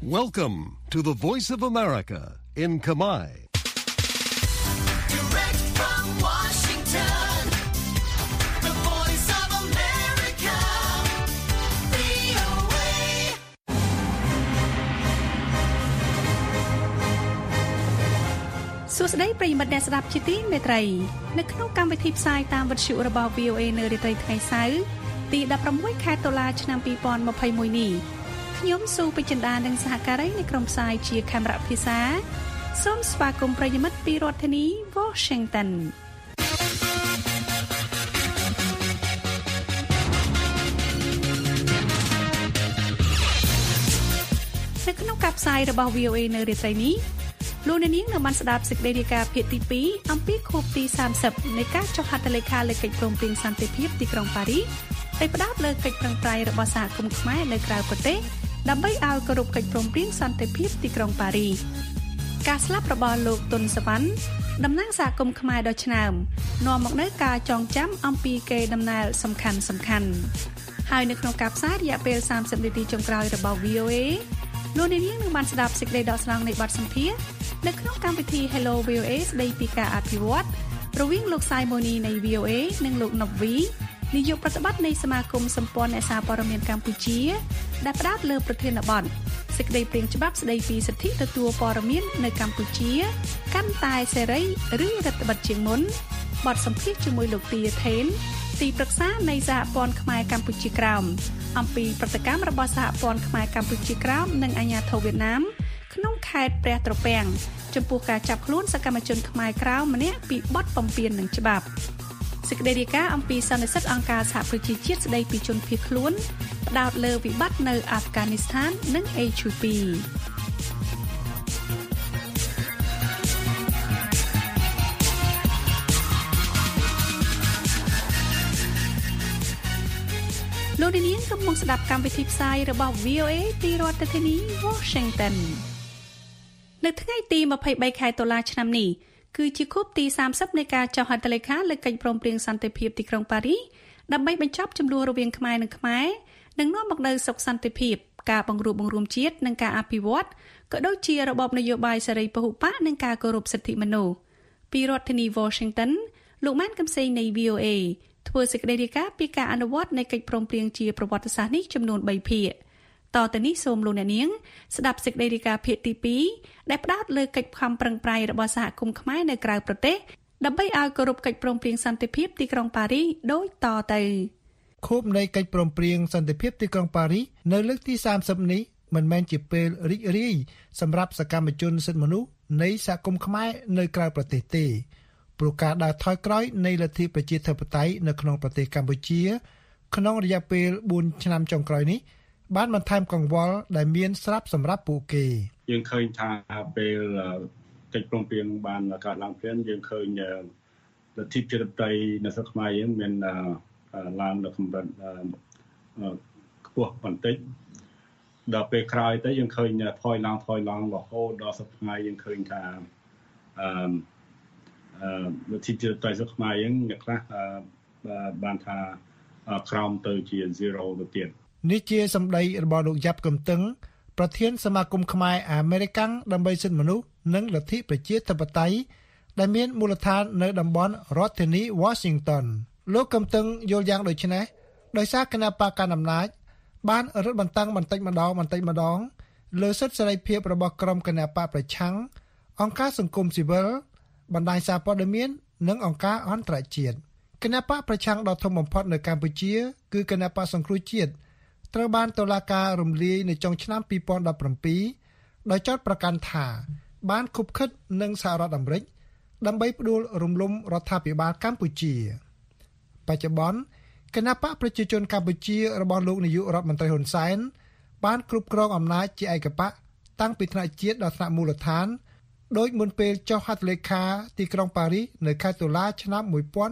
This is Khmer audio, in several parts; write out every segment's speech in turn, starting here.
Welcome to the Voice of America in Khmer. Direct from Washington, the Voice of America, VOA. សួស្តីប្រិយមិត្តអ្នកស្ដាប់ជាទីមេត្រីនៅក្នុងកម្មវិធីផ្សាយតាមវិទ្យុរបស់ VOA នៅរាត្រីថ្ងៃសៅរ៍ទី16ខែតុលាឆ្នាំ2021នេះខ្ញុំស៊ូពេជ្រចិន្តានិងសហការីនៃក្រុមផ្សាយជាខេមរៈភាសាសូមស្វាគមន៍ប្រិយមិត្តពីរដ្ឋធានី Washington នៅក្នុងការផ្សាយរបស់ VOA នៅរាត្រីនេះលោកអ្នកនាងនៅបានស្ដាប់សេចក្តីរាយការណ៍ភាគទី2អំពីខួបទី30នៃការចុះហត្ថលេខាលើកិច្ចព្រមព្រៀងសន្តិភាពទីក្រុងប៉ារីសដែលផ្ដោតលើកិច្ចប្រឹងប្រែងរបស់សហគមន៍ខ្មែរនៅក្រៅប្រទេសដើម្បីឲ្យគោរពកិច្ចព្រមព្រៀងសន្តិភាពទីក្រុងប៉ារីសការស្លាប់របស់លោកតុនសវណ្ណតំណាងសហគមន៍ខ្មែរដ៏ឆ្នើមនាំមកនូវការចងចាំអំពីកេរដំណែលសំខាន់ហើយនៅក្នុងការផ្សាយរយៈពេល30នាទីចុងក្រោយរបស់ VOA លោកនាងនឹងបានស្ដាប់សេចក្តីដកស្រង់នៃបទសម្ភាសន៍នៅក្នុងកម្មវិធី Hello VOA ស្ដីពីការអភិវឌ្ឍរវាងលោកសាយម៉ូនីនៃ VOA និងលោកណូវីនាយកប្រតិបត្តិនៃសមាគមសម្ព័ន្ធអ្នកសារព័ត៌មានកម្ពុជាដែលផ្ដោតលើប្រធានបទសេចក្តីព្រាងច្បាប់ស្ដីពីសិទ្ធិទទួលព័ត៌មាននៅកម្ពុជាកាន់តែសេរីឬរដ្ឋបិទជាងមុនបទសម្ភាសន៍ជាមួយលោកទីថេនទីប្រឹក្សានៃសហព័ន្ធខ្មែរកម្ពុជាក្រោមអំពីប្រតិកម្មរបស់សហព័ន្ធខ្មែរកម្ពុជាក្រោមនិងអាជ្ញាធរវៀតណាមក្នុងខេត្តព្រះត្រពាំងចំពោះការចាប់ខ្លួនសកម្មជនខ្មែរក្រៅម្នាក់ពីបទបំពាននឹងច្បាប់សេចក្តីរាយការណ៍អំពីសន្និសីទអង្គការសហប្រជាជាតិស្តីពីជនភៀសខ្លួនផ្ដោតលើវិបត្តិនៅអាហ្វហ្គានីស្ថាននិងអេធូពីលោកនាងកំពុងស្ដាប់កម្មវិធីផ្សាយរបស់ VOA ពីរដ្ឋធានី Washington នៅថ្ងៃទី23ខែតុលាឆ្នាំនេះគឺជាខួបទី30នៃការចុះហត្ថលេខាលើកិច្ចព្រមព្រៀងសន្តិភាពទីក្រុងប៉ារីសដើម្បីបញ្ចប់ជម្លោះរវាងខ្មែរនិងខ្មែរនិងនាំមកនូវសុខសន្តិភាពការបង្រួបបង្រួមជាតិនិងការអភិវឌ្ឍក៏ដូចជារបបនយោបាយសេរីពហុបកនិងការគោរពសិទ្ធិមនុស្សពីរដ្ឋធានី Washington លោកម៉ានកំសែងនៃ VOA ធ្វើសេចក្តីរាយការណ៍ពីការអនុវត្តនៃកិច្ចព្រមព្រៀងជាប្រវត្តិសាស្ត្រនេះចំនួន3ភាគតទៅនេះសូមលោកអ្នកនាងស្ដាប់សេចក្តីរាយការណ៍ភាគទី2ដែលផ្ដោតលើកិច្ចខំប្រឹងប្រែងរបស់សហគមន៍ខ្មែរនៅក្រៅប្រទេសដើម្បីឲ្យគោរពកិច្ចព្រមព្រៀងសន្តិភាពទីក្រុងប៉ារីសដូចតទៅខួបនៃកិច្ចព្រមព្រៀងសន្តិភាពទីក្រុងប៉ារីសនៅលើកទី30នេះមិនមែនជាពេលរីករាយសម្រាប់សកម្មជនសិទ្ធិមនុស្សនៃសហគមន៍ខ្មែរនៅក្រៅប្រទេសទេព្រោះការដើរថយក្រោយនៃលទ្ធិប្រជាធិបតេយ្យនៅក្នុងប្រទេសកម្ពុជាក្នុងរយៈពេល4ឆ្នាំចុងក្រោយនេះបានបន្ថែមកង្វល់ដែលមានស្រាប់សម្រាប់ពួកគេយើងឃើញថាពេលកិច្ចព្រមព្រៀងបានកើតឡើងព្រានយើងឃើញលទ្ធិប្រជាធិបតេយ្យនៅស្រុកខ្មែរយើងមានឡើងដល់កម្រិតខ្ពស់បន្តិចដល់ពេលក្រោយទៅយើងឃើញថយឡើងរហូតដល់សប្តាហ៍យើងឃើញថាលទ្ធិប្រជាធិបតេយ្យស្រុកខ្មែរយើងអ្នកខ្លះបានថាក្រោមទៅជា0ទៅទៀតនេះជាសម្ដីរបស់លោកយ៉ាប់កំតឹងប្រធានសមាគមខ្មែរអាមេរិកាំងដើម្បីសិទ្ធិមនុស្សនិងលទ្ធិប្រជាធិបតេយ្យដែលមានមូលដ្ឋាននៅតំបន់រដ្ឋធានី Washington លោកកំតឹងយល់យ៉ាងដូចនេះដោយសារគណៈបកកណ្ដាលអំណាចបានរឹតបន្តឹងបន្តិចម្ដងលើសិទ្ធិសេរីភាពរបស់ក្រុមគណៈបកប្រឆាំងអង្គការសង្គមស៊ីវិលបណ្ដាញសារព័ត៌មាននិងអង្គការអន្តរជាតិគណៈបកប្រឆាំងដ៏ធំបំផុតនៅកម្ពុជាគឺគណៈបកសង្គ្រោះជាតិត្រូវបានតុលាការរំលាយនៅចុងឆ្នាំ2017ដោយចោទប្រកាន់ថាបានខុបខិតនឹងសហរដ្ឋអាមេរិកដើម្បីផ្ដួលរំលំរដ្ឋាភិបាលកម្ពុជាបច្ចុប្បន្នគណៈបកប្រជាជនកម្ពុជារបស់លោកនាយករដ្ឋមន្ត្រីហ៊ុនសែនបានគ្រប់គ្រងអំណាចជាឯកបកតាំងពីថ្នាក់ជាតិដល់ថ្នាក់មូលដ្ឋានដោយមុនពេលចុះហត្ថលេខាទីក្រុងប៉ារីសនៅខែតុលាឆ្នាំ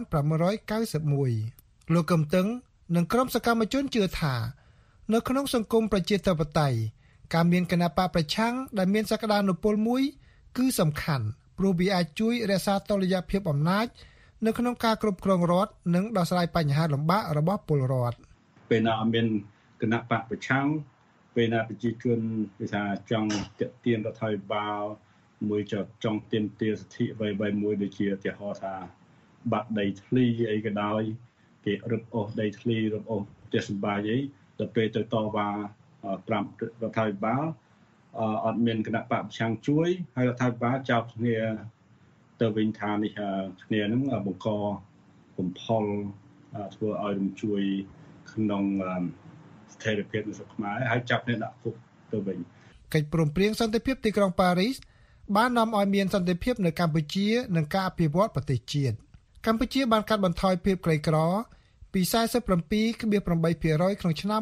1991លោកកំតឹងនិងក្រុមសកម្មជនជឿថានៅក្នុងសង្គមប្រជាធិបតេយ្យការមានគណៈបកប្រឆាំងដែលមានសក្តានុពលមួយគឺសំខាន់ព្រោះវាអាចជួយរក្សាតុល្យភាពអំណាចនៅក្នុងការគ្រប់គ្រងរដ្ឋនិងដោះស្រាយបញ្ហាលំបាករបស់ពលរដ្ឋពេលណាមានគណៈបកប្រឆាំងពេលណាប្រជាជនគេថាចង់ទាក់ទាញរដ្ឋាភិបាលមួយចង់ទាមទារសិទ្ធិអ្វីៗមួយដូចជាឧទាហរណ៍ថាបាត់ដីធ្លីអីក៏ដោយគេរឹបអូសដីធ្លីរឹបអូសផ្ទះសម្បែងអីដល់ពេលទៅតវ៉ាប្រាប់រដ្ឋាភិបាលអត់មានគណៈបកប្រឆាំងជួយហើយរដ្ឋាភិបាលចោទគ្នាទៅវិញថានេះគ្នានឹងបង្កបំផុលធ្វើឲ្យរំជួយក្នុងស្ថិរភាពនៅស្រុកខ្មែរហើយចាប់គ្នាដាក់គុកទៅវិញកិច្ចព្រមព្រៀងសន្តិភាពទីក្រុងប៉ារីសបាននាំឲ្យមានសន្តិភាពនៅកម្ពុជានិងការអភិវឌ្ឍប្រទេសជាតិកម្ពុជាបានកាត់បន្ថយភាពក្រីក្រពី 47.8% ក្នុងឆ្នាំ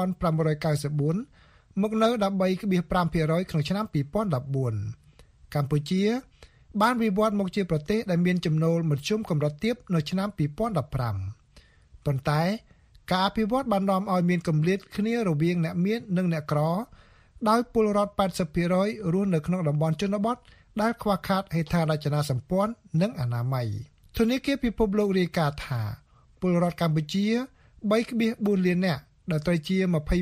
1594 មកនៅ 13.5% ក្នុងឆ្នាំ 2014 កម្ពុជាបានវិវត្តមកជាប្រទេសដែលមានចំណូលមធ្យមកម្រិតទាបនៅឆ្នាំ 2015 ប៉ុន្តែការអភិវឌ្ឍបាននាំឲ្យមានគម្លាតគ្នារវាងអ្នកមាននិងអ្នកក្រដោយពលរដ្ឋ 80% រស់នៅក្នុងតំបន់ជនបទដែលខ្វះខាតហេដ្ឋារចនាសម្ព័ន្ធនិងអនាម័យធនាគារពិភពលោករាយការណ៍ថាពលរដ្ឋកម្ពុជា 3.4 លាននាក់ដែលត្រូវជា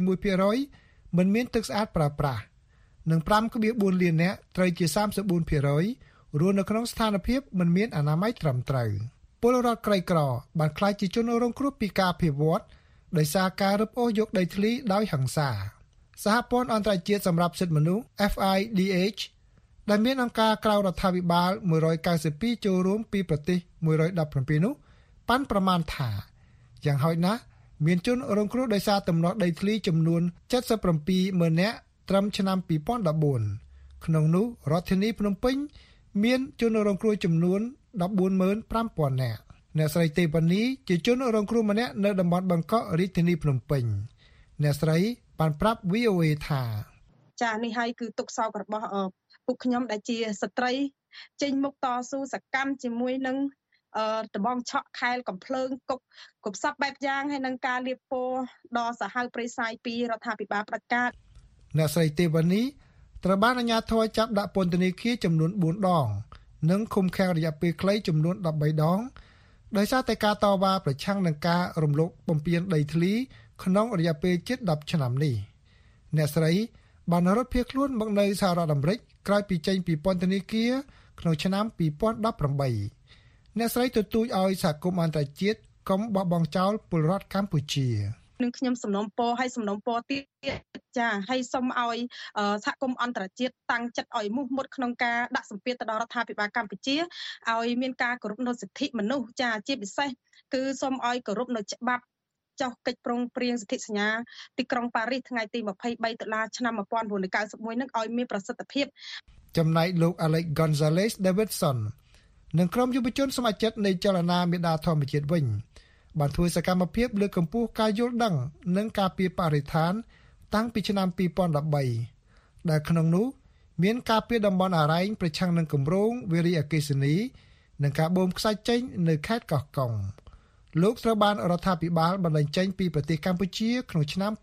21% មិនមានទឹកស្អាតប្រើប្រាស់និង 5.4 លាននាក់ត្រូវជា 34% រស់នៅក្នុងស្ថានភាពមិនមានអនាម័យត្រឹមត្រូវពលរដ្ឋក្រីក្របានក្លាយជាជនរងគ្រោះពីការអភិវឌ្ឍដោយសារការរឹបអូសយកដីធ្លីដោយហិង្សាសហព័ន្ធអន្តរជាតិសម្រាប់សិទ្ធិមនុស្ស FIDH ដែលមានអង្គការក្រៅរដ្ឋាភិបាល192ចូលរួមពីប្រទេស117នោះប៉ាន់ប្រមាណថាយ៉ាងហោចណាស់មានជនរងគ្រោះដោយសារទំនាស់ដីធ្លីចំនួន 77,000 នាក់ត្រឹមឆ្នាំ 2014 ក្នុងនោះរដ្ឋធានីភ្នំពេញមានជនរងគ្រោះចំនួន 145,000 នាក់អ្នកស្រីទេវនីជាជនរងគ្រោះម្នាក់នៅតំបន់បង្កក់រាជធានីភ្នំពេញអ្នកស្រីបានប្រាប់ VOA ថាចានេះហើយគឺទុកសោករបស់ពួកខ្ញុំដែលជាស្ត្រីចេញមុខតស៊ូសកម្មជាមួយនឹងដបងឆក់ខែលកំភ្លើងគប់គ្រប់សពបែបយ៉ាងហើយនឹងការលាបពណ៌ដល់សាហាវព្រៃសាយពីរដ្ឋាភិបាលផ្ដាច់ការអ្នកស្រីទេវនីត្រូវបានអាជ្ញាធរចាប់ដាក់ពន្ធនាគារចំនួន4ដងនិងឃុំឃាំងរយៈពេលខ្លីចំនួន13ដងដោយសារតែការតវ៉ាប្រឆាំងនឹងការរំលោភបំពានដីធ្លីក្នុងរយៈពេលជិត10ឆ្នាំនេះអ្នកស្រីបានរត់ភៀសខ្លួនមកនៅសហរដ្ឋអាមេរិកក្រោយពីចេញពីពន្ធនាគារក្នុងឆ្នាំ2018អ្នកស្រីទទូចឲ្យសហគមន៍អន្តរជាតិកុំបោះបង់ចោលពលរដ្ឋកម្ពុជានឹងខ្ញុំសំណូមពរឲ្យសំណូមពរទៀតចាហើយសូមឲ្យសហគមន៍អន្តរជាតិតាំងចិត្តឲ្យមោះមុតក្នុងការដាក់សម្ពាធទៅដល់រដ្ឋាភិបាលកម្ពុជាឲ្យមានការគោរពនូវសិទ្ធិមនុស្សចាជាពិសេសគឺសូមឲ្យគោរពនូវច្បាប់ចុះកិច្ចព្រមព្រៀងសន្ធិសញ្ញាទីក្រុងប៉ារីសថ្ងៃទី23ដុល្លារឆ្នាំ1991នឹងឲ្យមានប្រសិទ្ធភាពចំណែកលោក Alex Gonzalez Davidson និងក្រុមយុវជនសមាជិកនៃចលនាមេដាធម្មជាតិវិញបានធ្វើសកម្មភាពលើកកម្ពស់ការយល់ដឹងនិងការពារបរិស្ថានតាំងពីឆ្នាំ2013ដែលក្នុងនោះមានការពារតំបន់អរ៉ែងប្រឆាំងនឹងគម្រោងវារីអគ្គិសនីនិងការបូមខ្សាច់ចេញនៅខេត្តកោះកុងលោកត្រូវបានរដ្ឋាភិបាលបណ្តេញចេញពីប្រទេសកម្ពុជាក្នុងឆ្នាំ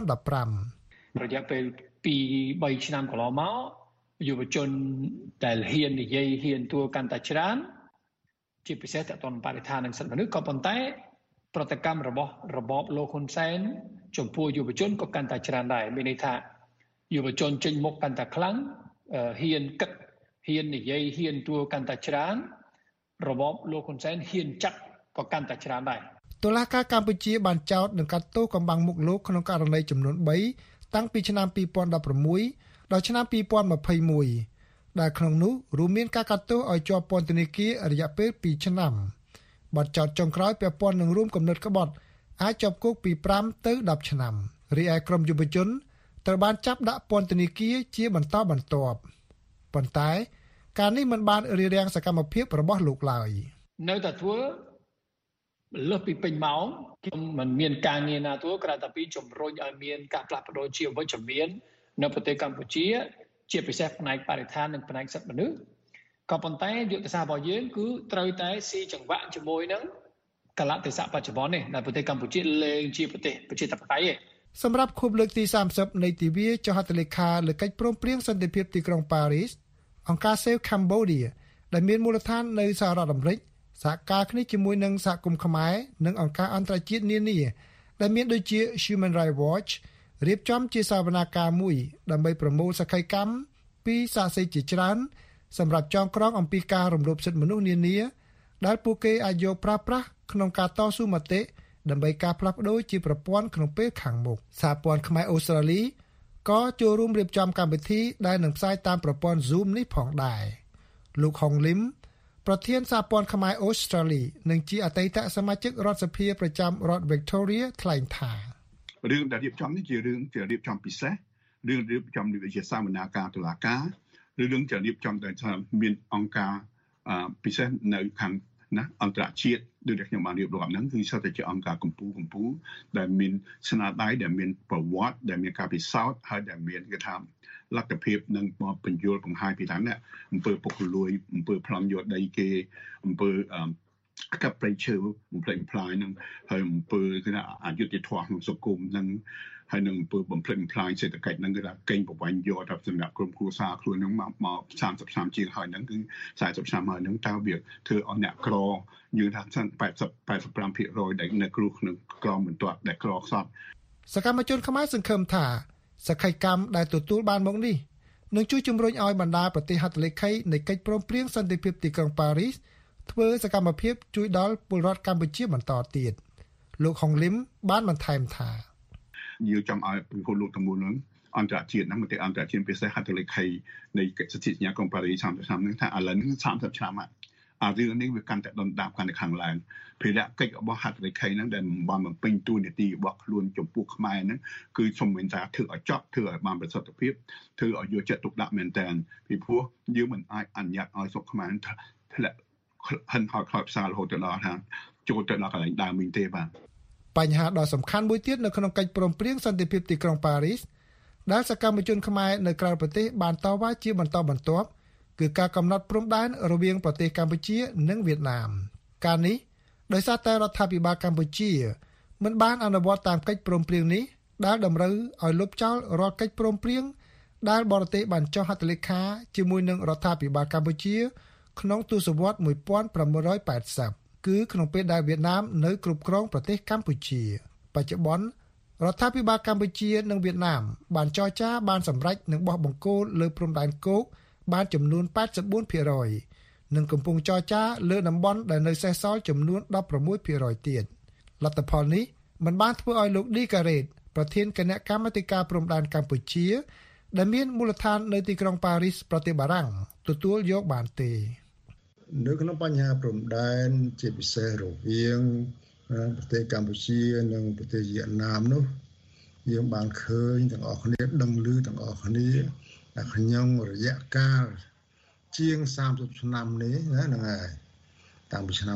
2015 រយៈពេល 2-3 ឆ្នាំកន្លងមកយុវជនដែលហ៊ាននិយាយហ៊ានទួកាន់តែច្រើនជាពិសេសតទៅនឹងបរិស្ថាននិងសិទ្ធិមនុស្សក៏ប៉ុន្តែប្រតិកម្មរបស់របបលោកហ៊ុនសែនចំពោះយុវជនក៏កាន់តែច្រើនដែរមានន័យថាយុវជនចេញមុខកាន់តែខ្លាំងហ៊ានគិតហ៊ាននិយាយហ៊ានទួកាន់តែច្រើនរបបលោកហ៊ុនសែនហ៊ានចាត់ក៏កាន់តែច្រើនដែរតុលាការកម្ពុជាបានចោទនិងកាត់ទោសកំបាំងមុខលោកក្នុងករណីចំនួន3តាំងពីឆ្នាំ2016ដល់ឆ្នាំ2021ដែលក្នុងនោះរួមមានការកាត់ទោសឲ្យជាប់ពន្ធនាគាររយៈពេល2ឆ្នាំបទចោទចុងក្រោយពាក់ព័ន្ធនឹងរួមគំនិតក្បត់អាចជាប់គុកពី5ទៅ10ឆ្នាំរីឯក្រុមយុវជនត្រូវបានចាប់ដាក់ពន្ធនាគារជាបន្តបន្ទាប់ប៉ុន្តែការនេះមិនបានរារាំងសកម្មភាពរបស់លោកឡើយនៅតែធ្វើលើសពីពេញម៉ោងខ្ញុំមិនមានការងារណាធ្វើក្រៅតែពីជំរុញឲ្យមានការផ្លាស់ប្ដូរជាវិជ្ជមាននៅប្រទេសកម្ពុជាជាពិសេសផ្នែកបរិស្ថាននិងផ្នែកសិទ្ធិមនុស្សក៏ប៉ុន្តែយុទ្ធសាស្ត្ររបស់យើងគឺត្រូវតែស៊ីចង្វាក់ជាមួយនឹងកលៈទេសៈបច្ចុប្បន្ននេះនៅប្រទេសកម្ពុជាលែងជាប្រទេសប្រជាធិបតេយ្យទេសម្រាប់ខួបលើកទី30នៃទិវាចុះហត្ថលេខាលើកិច្ចព្រមព្រៀងសន្តិភាពទីក្រុងប៉ារីសអង្គការ Save Cambodia ដែលមានមូលដ្ឋាននៅសហរដ្ឋអាមេរិកសហការគ្នាជាមួយនឹងសហគមន៍ខ្មែរនិងអង្គការអន្តរជាតិនានាដែលមានដូចជា Human Rights Watch រៀបចំជាសវនាការមួយដើម្បីប្រមូលសក្ខីកម្មពីសាស័យជាច្រើនសម្រាប់ចងក្រងអំពីការរំលោភសិទ្ធិមនុស្សនានាដែលពួកគេអាចយកប្រើប្រាស់ក្នុងការតស៊ូមតិដើម្បីការផ្លាស់ប្ដូរជាប្រព័ន្ធក្នុងពេលខាងមុខសហព័ន្ធខ្មែរអូស្ត្រាលីក៏ចូលរួមរៀបចំកម្មវិធីដែលនឹងផ្សាយតាមប្រព័ន្ធ Zoom នេះផងដែរលោកហុងលឹមប្រធានសហព័ន្ធខ្មែរអូស្ត្រាលីនិងជាអតីតសមាជិករដ្ឋសភាប្រចាំរដ្ឋ Victoria ថ្លែងថារឿងដែលរៀបចំនេះជារឿងជារៀបចំពិសេសរឿងរៀបចំនេះជាសវនាការតុលាការឬរឿងជារៀបចំដែលមានអង្គការពិសេសនៅខាងណាអន្តរជាតិដូចដែលខ្ញុំបានរៀបរាប់ហ្នឹងគឺសិតតែជាអង្គការកម្ពុជាដែលមានស្នាដៃដែលមានប្រវត្តិដែលមានការពិសោធន៍ហើយដែលមានគេថាលទ្ធភាពនឹងបញ្យល់បង្ហាញពីតាមនេះអំពើពុករលួយអំពើប្លន់យកដីគេអំពើកាប់ព្រៃឈើបំផ្លិចបំផ្លាញនឹងហើយអំពើគេថាអយុត្តិធម៌ក្នុងសង្គមនឹងហើយនឹងអំពើបំផ្លិចបំផ្លាញសេដ្ឋកិច្ចនឹងគេថាកេងប្រវ័ញ្ចយកដល់សម្រាប់ក្រុមគ្រួសារខ្លួននឹងមក30ឆ្នាំជាងហើយនឹងគឺ40ឆ្នាំហើយនឹងតើវាធ្វើឲ្យអ្នកក្រយើងថា85% ដែលនៅគ្រោះក្នុងក្រមបន្ទាត់ដែលក្រខ្សត់សកម្មជនខ្មែរសង្ឃឹមថាសក្ខីកម្មដែលទទួលបានមកនេះនឹងជួយជំរុញឲ្យបណ្ដាប្រទេសហត្ថលេខីនៃកិច្ចព្រមព្រៀងសន្តិភាពទីក្រុងប៉ារីសធ្វើសកម្មភាពជួយដល់ពលរដ្ឋកម្ពុជាបន្តទៀតលោកហុងលឹមបានបន្ថែមថាយើងចង់ឲ្យពិភពលោកទាំងមូលនឹងអន្តរជាតិហ្នឹងមតិអន្តរជាតិពិសេសហត្ថលេខីនៃកិច្ចសន្ធិសញ្ញាក្រុងប៉ារីស30ឆ្នាំហ្នឹងថាឥឡូវនេះ30ឆ្នាំហើយរឿងនេះវាកាន់តែដុនដាបកាន់តែខ្លាំងឡើងភារកិច្ចរបស់ហត្ថលេខីហ្នឹងដែលបានបំពេញតួនាទីរបស់ខ្លួនចំពោះខ្មែរហ្នឹងគឺសូមមានថាធ្វើឲ្យចប់ធ្វើឲ្យបានប្រសិទ្ធភាពធ្វើឲ្យយកចិត្តទុកដាក់មែនតើពីព្រោះយើងមិនអាចអនុញ្ញាតឲ្យសុខខ្មែរធ្លាក់ហិនហោចខ្លោចផ្សាររហូតដល់ថាចូលទៅដល់កន្លែងដើមវិញទេបាទបញ្ហាដ៏សំខាន់មួយទៀតនៅក្នុងកិច្ចព្រមព្រៀងសន្តិភាពទីក្រុងប៉ារីសដែលសកម្មជនខ្មែរនៅក្រៅប្រទេសបានតវ៉ាជាបន្តបន្ទាប់គឺការកំណត់ព្រំដែនរវាងប្រទេសកម្ពុជានិងវៀតណាមការនេះដោយសារតែរដ្ឋាភិបាលកម្ពុជាមិនបានអនុវត្តតាមកិច្ចព្រមព្រៀងនេះដែលតម្រូវឲ្យលុបចោលរាល់កិច្ចព្រមព្រៀងដែលបរទេសបានចុះហត្ថលេខាជាមួយនឹងរដ្ឋាភិបាលកម្ពុជាក្នុងទសវត្សរ៍1980គឺក្នុងពេលដែលវៀតណាមនៅគ្រប់គ្រងប្រទេសកម្ពុជាបច្ចុប្បន្នរដ្ឋាភិបាលកម្ពុជានិងវៀតណាមបានចរចាបានសម្រេចនឹងបោះបង្គោលលើព្រំដែនគោកបានចំនួន 84% និងកំពុងចរចាលើតំបន់ដែលនៅសេសសល់ចំនួន 16% ទៀតលទ្ធផលនេះមិនបានធ្វើឲ្យលោកឌីការ៉េតប្រធានគណៈកម្មាធិការព្រំដែនកម្ពុជាដែលមានមូលដ្ឋាននៅទីក្រុងប៉ារីសប្រទេសបារាំងទទួលយកបានទេនៅក្នុងបញ្ហាព្រំដែនជាពិសេសរវាងប្រទេសកម្ពុជានិងប្រទេសវៀតណាមនោះយើងបានឃើញទាំងអស់គ្នាដឹងឮទាំងអស់គ្នាតែក្នុងរយៈកាលជាង30ឆ្នាំនេះណាហ្នឹងហើយតាំងពីឆ្នាំ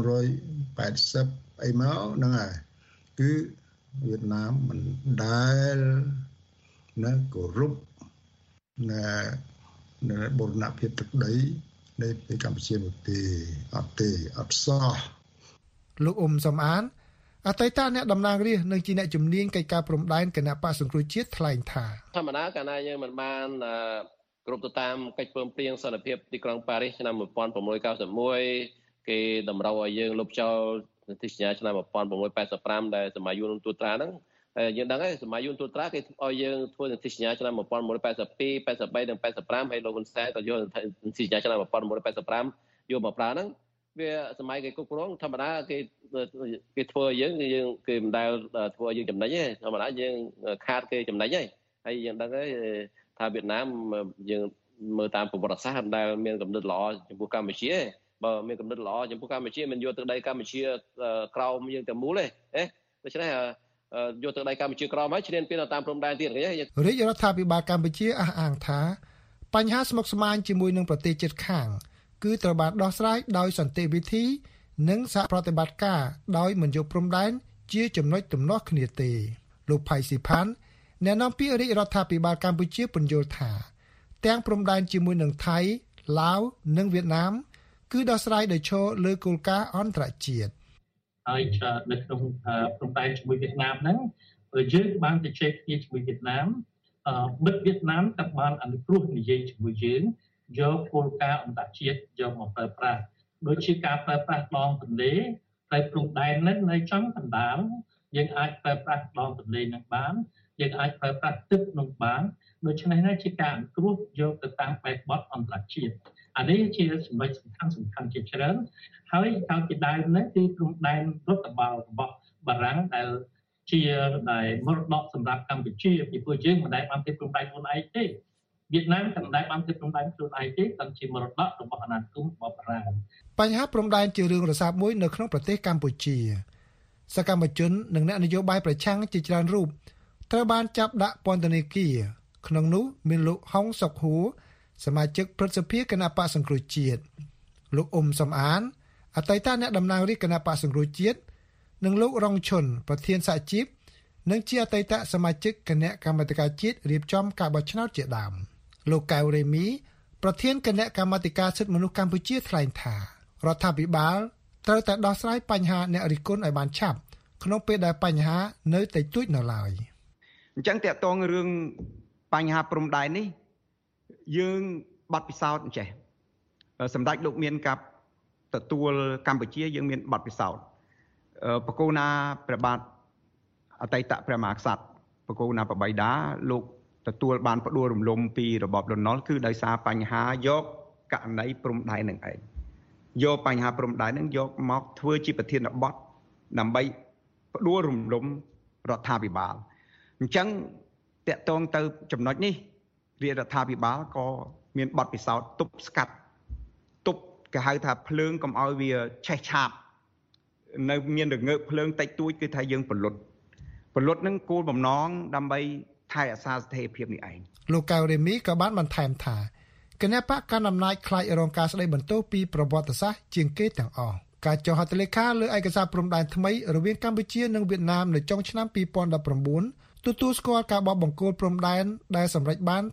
1980អីមកហ្នឹងហើយគឺវៀតណាមមិនដែលណាគោរពណាបូរណភាពទឹកដីនៃប្រទេសកម្ពុជានោះទេអត់សោះលោកអ៊ុំសំអានអតីតអ្នកតំណាងរាស្ត្រនិងជាអ្នកជំនាញកិច្ចការព្រំដែនគណៈបក្សសង្គ្រោះជាតិថ្លែងថាធម្មតាកាលណាយើងមិនបានគ្រប់ទៅតាមកិច្ចព្រមព្រៀងសន្តិភាពទីក្រុងប៉ារីសឆ្នាំ1691គេតម្រូវឲ្យយើងលុបចោលសន្ធិសញ្ញាឆ្នាំ1685ដែលសម័យយួនទូត្រាហ្នឹងយើងដឹងហើយសម័យយួនទូត្រាគេឲ្យយើងធ្វើសន្ធិសញ្ញាឆ្នាំ1682 83និង85ហើយលោកហ៊ុនសែនក៏យកសន្ធិសញ្ញាឆ្នាំ1685យកមកប្រើហ្នឹងវាសម័យគេគ្រប់គ្រងធម្មតាគេធ្វើឲ្យយើងគេមិនដែលធ្វើឲ្យយើងចំណេញទេធម្មតាយើងខាតគេចំណេញទេហើយយើងដឹងហើយថាវៀតណាមយើងមើលតាមប្រវត្តិសាស្ត្រដែលមានកំណត់ល្អចំពោះកម្ពុជាបើមានកំណត់ល្អចំពោះកម្ពុជាមិនយកទឹកដីកម្ពុជាក្រោមយើងតែមូលទេដូច្នេះយកទឹកដីកម្ពុជាក្រោមហើយឈ្លានពានតាមព្រំដែនទៀតឃើញទេរាជរដ្ឋាភិបាលកម្ពុជាអះអាងថាបញ្ហាស្មុគស្មាញជាមួយនឹងប្រទេសជិតខាងគឺត្រូវបានដោះស្រាយដោយសន្តិវិធីនិងសហប្រតិបត្តិការដោយមិនយកព្រំដែនជាចំណុចទំនាស់គ្នាទេលោកផៃស៊ីផានអ្នកនាំពាក្យរាជរដ្ឋាភិបាលកម្ពុជាពន្យល់ថាទាំងព្រំដែនជាមួយនឹងថៃឡាវនិងវៀតណាមគឺដោះស្រាយដោយឈរលើគោលការណ៍អន្តរជាតិហើយនៅក្នុងព្រំដែនជាមួយវៀតណាមហ្នឹងយើងបានទៅជែកគ្នាជាមួយវៀតណាមមិត្តវៀតណាមក៏បានអនុគ្រោះនិយាយជាមួយយើងយកគោលការណ៍អន្តរជាតិយកមកប្រើប្រាស់ដូចជាការប្រើប្រាស់ដងទន្លេតែព្រំដែនហ្នឹងនៅចំកណ្ដាលយើងអាចប្រើប្រាស់ដងទន្លេនឹងបានយើងអាចប្រើប្រាស់ទឹកក្នុងបានដូច្នេះជាការអន្តរជាតិយកទៅតាមបែបបទអន្តរជាតិអានេះជាចំណុចសំខាន់ជាច្រើនហើយកាលពីដើមនេះគឺព្រំដែនរដ្ឋបាលរបស់បារាំងដែលជាមរតកសម្រាប់កម្ពុជាពីព្រោះយើងមិនដែលបានទៅព្រំដែនខ្លួនឯងទេវៀតណាមក៏មិនដែលបានទៅព្រំដែនខ្លួនឯងទេតែជាមរតករបស់អាណានិគមរបស់បារាំងបញ្ហាព្រំដែនជារឿងរសើបមួយនៅក្នុងប្រទេសកម្ពុជាសកម្មជននិងអ្នកនយោបាយប្រឆាំងជាច្រើនរូបត្រូវបានចាប់ដាក់ពន្ធនាគារក្នុងនោះមានលោកហុងសុកហួរសមាជិកព្រឹទ្ធសភាគណៈបក្សសង្គ្រោះជាតិលោកអ៊ុំសំអានអតីតអ្នកតំណាងរាស្ត្រគណៈបក្សសង្គ្រោះជាតិនិងលោករងឈុនប្រធានសហជីពនិងជាអតីតសមាជិកគណៈកម្មាធិការជាតិរៀបចំការបោះឆ្នោតជាដើមលោកកៅរេមីប្រធានគណៈកម្មាធិការសិទ្ធិមនុស្សកម្ពុជាថ្លែងថារដ្ឋាភិបាលត្រូវតែដោះស្រាយបញ្ហាអ្នករិះគន់ឲ្យបានឆាប់ក្នុងពេលដែលបញ្ហានៅតែទួចនៅឡើយអញ្ចឹងតើតងរឿងបញ្ហាព្រំដែននេះយើងបាត់ពិសោធន៍អញ្ចេះសម្ដេចលោកមានកាប់ទទួលកម្ពុជាយើងមានបាត់ពិសោធន៍បកគោណាព្រះបាទអតីតព្រះមហាក្សត្របកគោណាប្របីតាលោកទទួលបានផ្ដួលរំលំពីរបបលន់នល់គឺដោយសារបញ្ហាយកករណីព្រំដែននឹងឯងយកបញ្ហាព្រំដែននឹងយកមកធ្វើជាប្រធានបទដើម្បីផ្ដួលរំលំរដ្ឋាភិបាលអញ្ចឹងតកតងទៅចំណុចនេះរាជរដ្ឋាភិបាលក៏មានបទពិសោធន៍ទប់ស្កាត់ទប់គេហៅថាភ្លើងកុំឲ្យវាឆេះឆាបនៅមានរងើកភ្លើងតិចតួចគឺថាយើងពលុតនឹងគោលបំណងដើម្បីថែរក្សាស្ថិរភាពនេះឯងលោកកៅរេមីក៏បានបន្ថែមថាគណៈបកកណ្ដាលអំណាចខ្លាចរងការស្ដីបន្ទោសពីប្រវត្តិសាស្ត្រជាងគេទាំងអស់ការចុះហត្ថលេខាលើឯកសារព្រំដែនថ្មីរវាងកម្ពុជានិងវៀតណាមនៅចុងឆ្នាំ2019ទទួលស្គាល់ការបោះបង្គោលព្រំដែនដែលសម្រេចបាន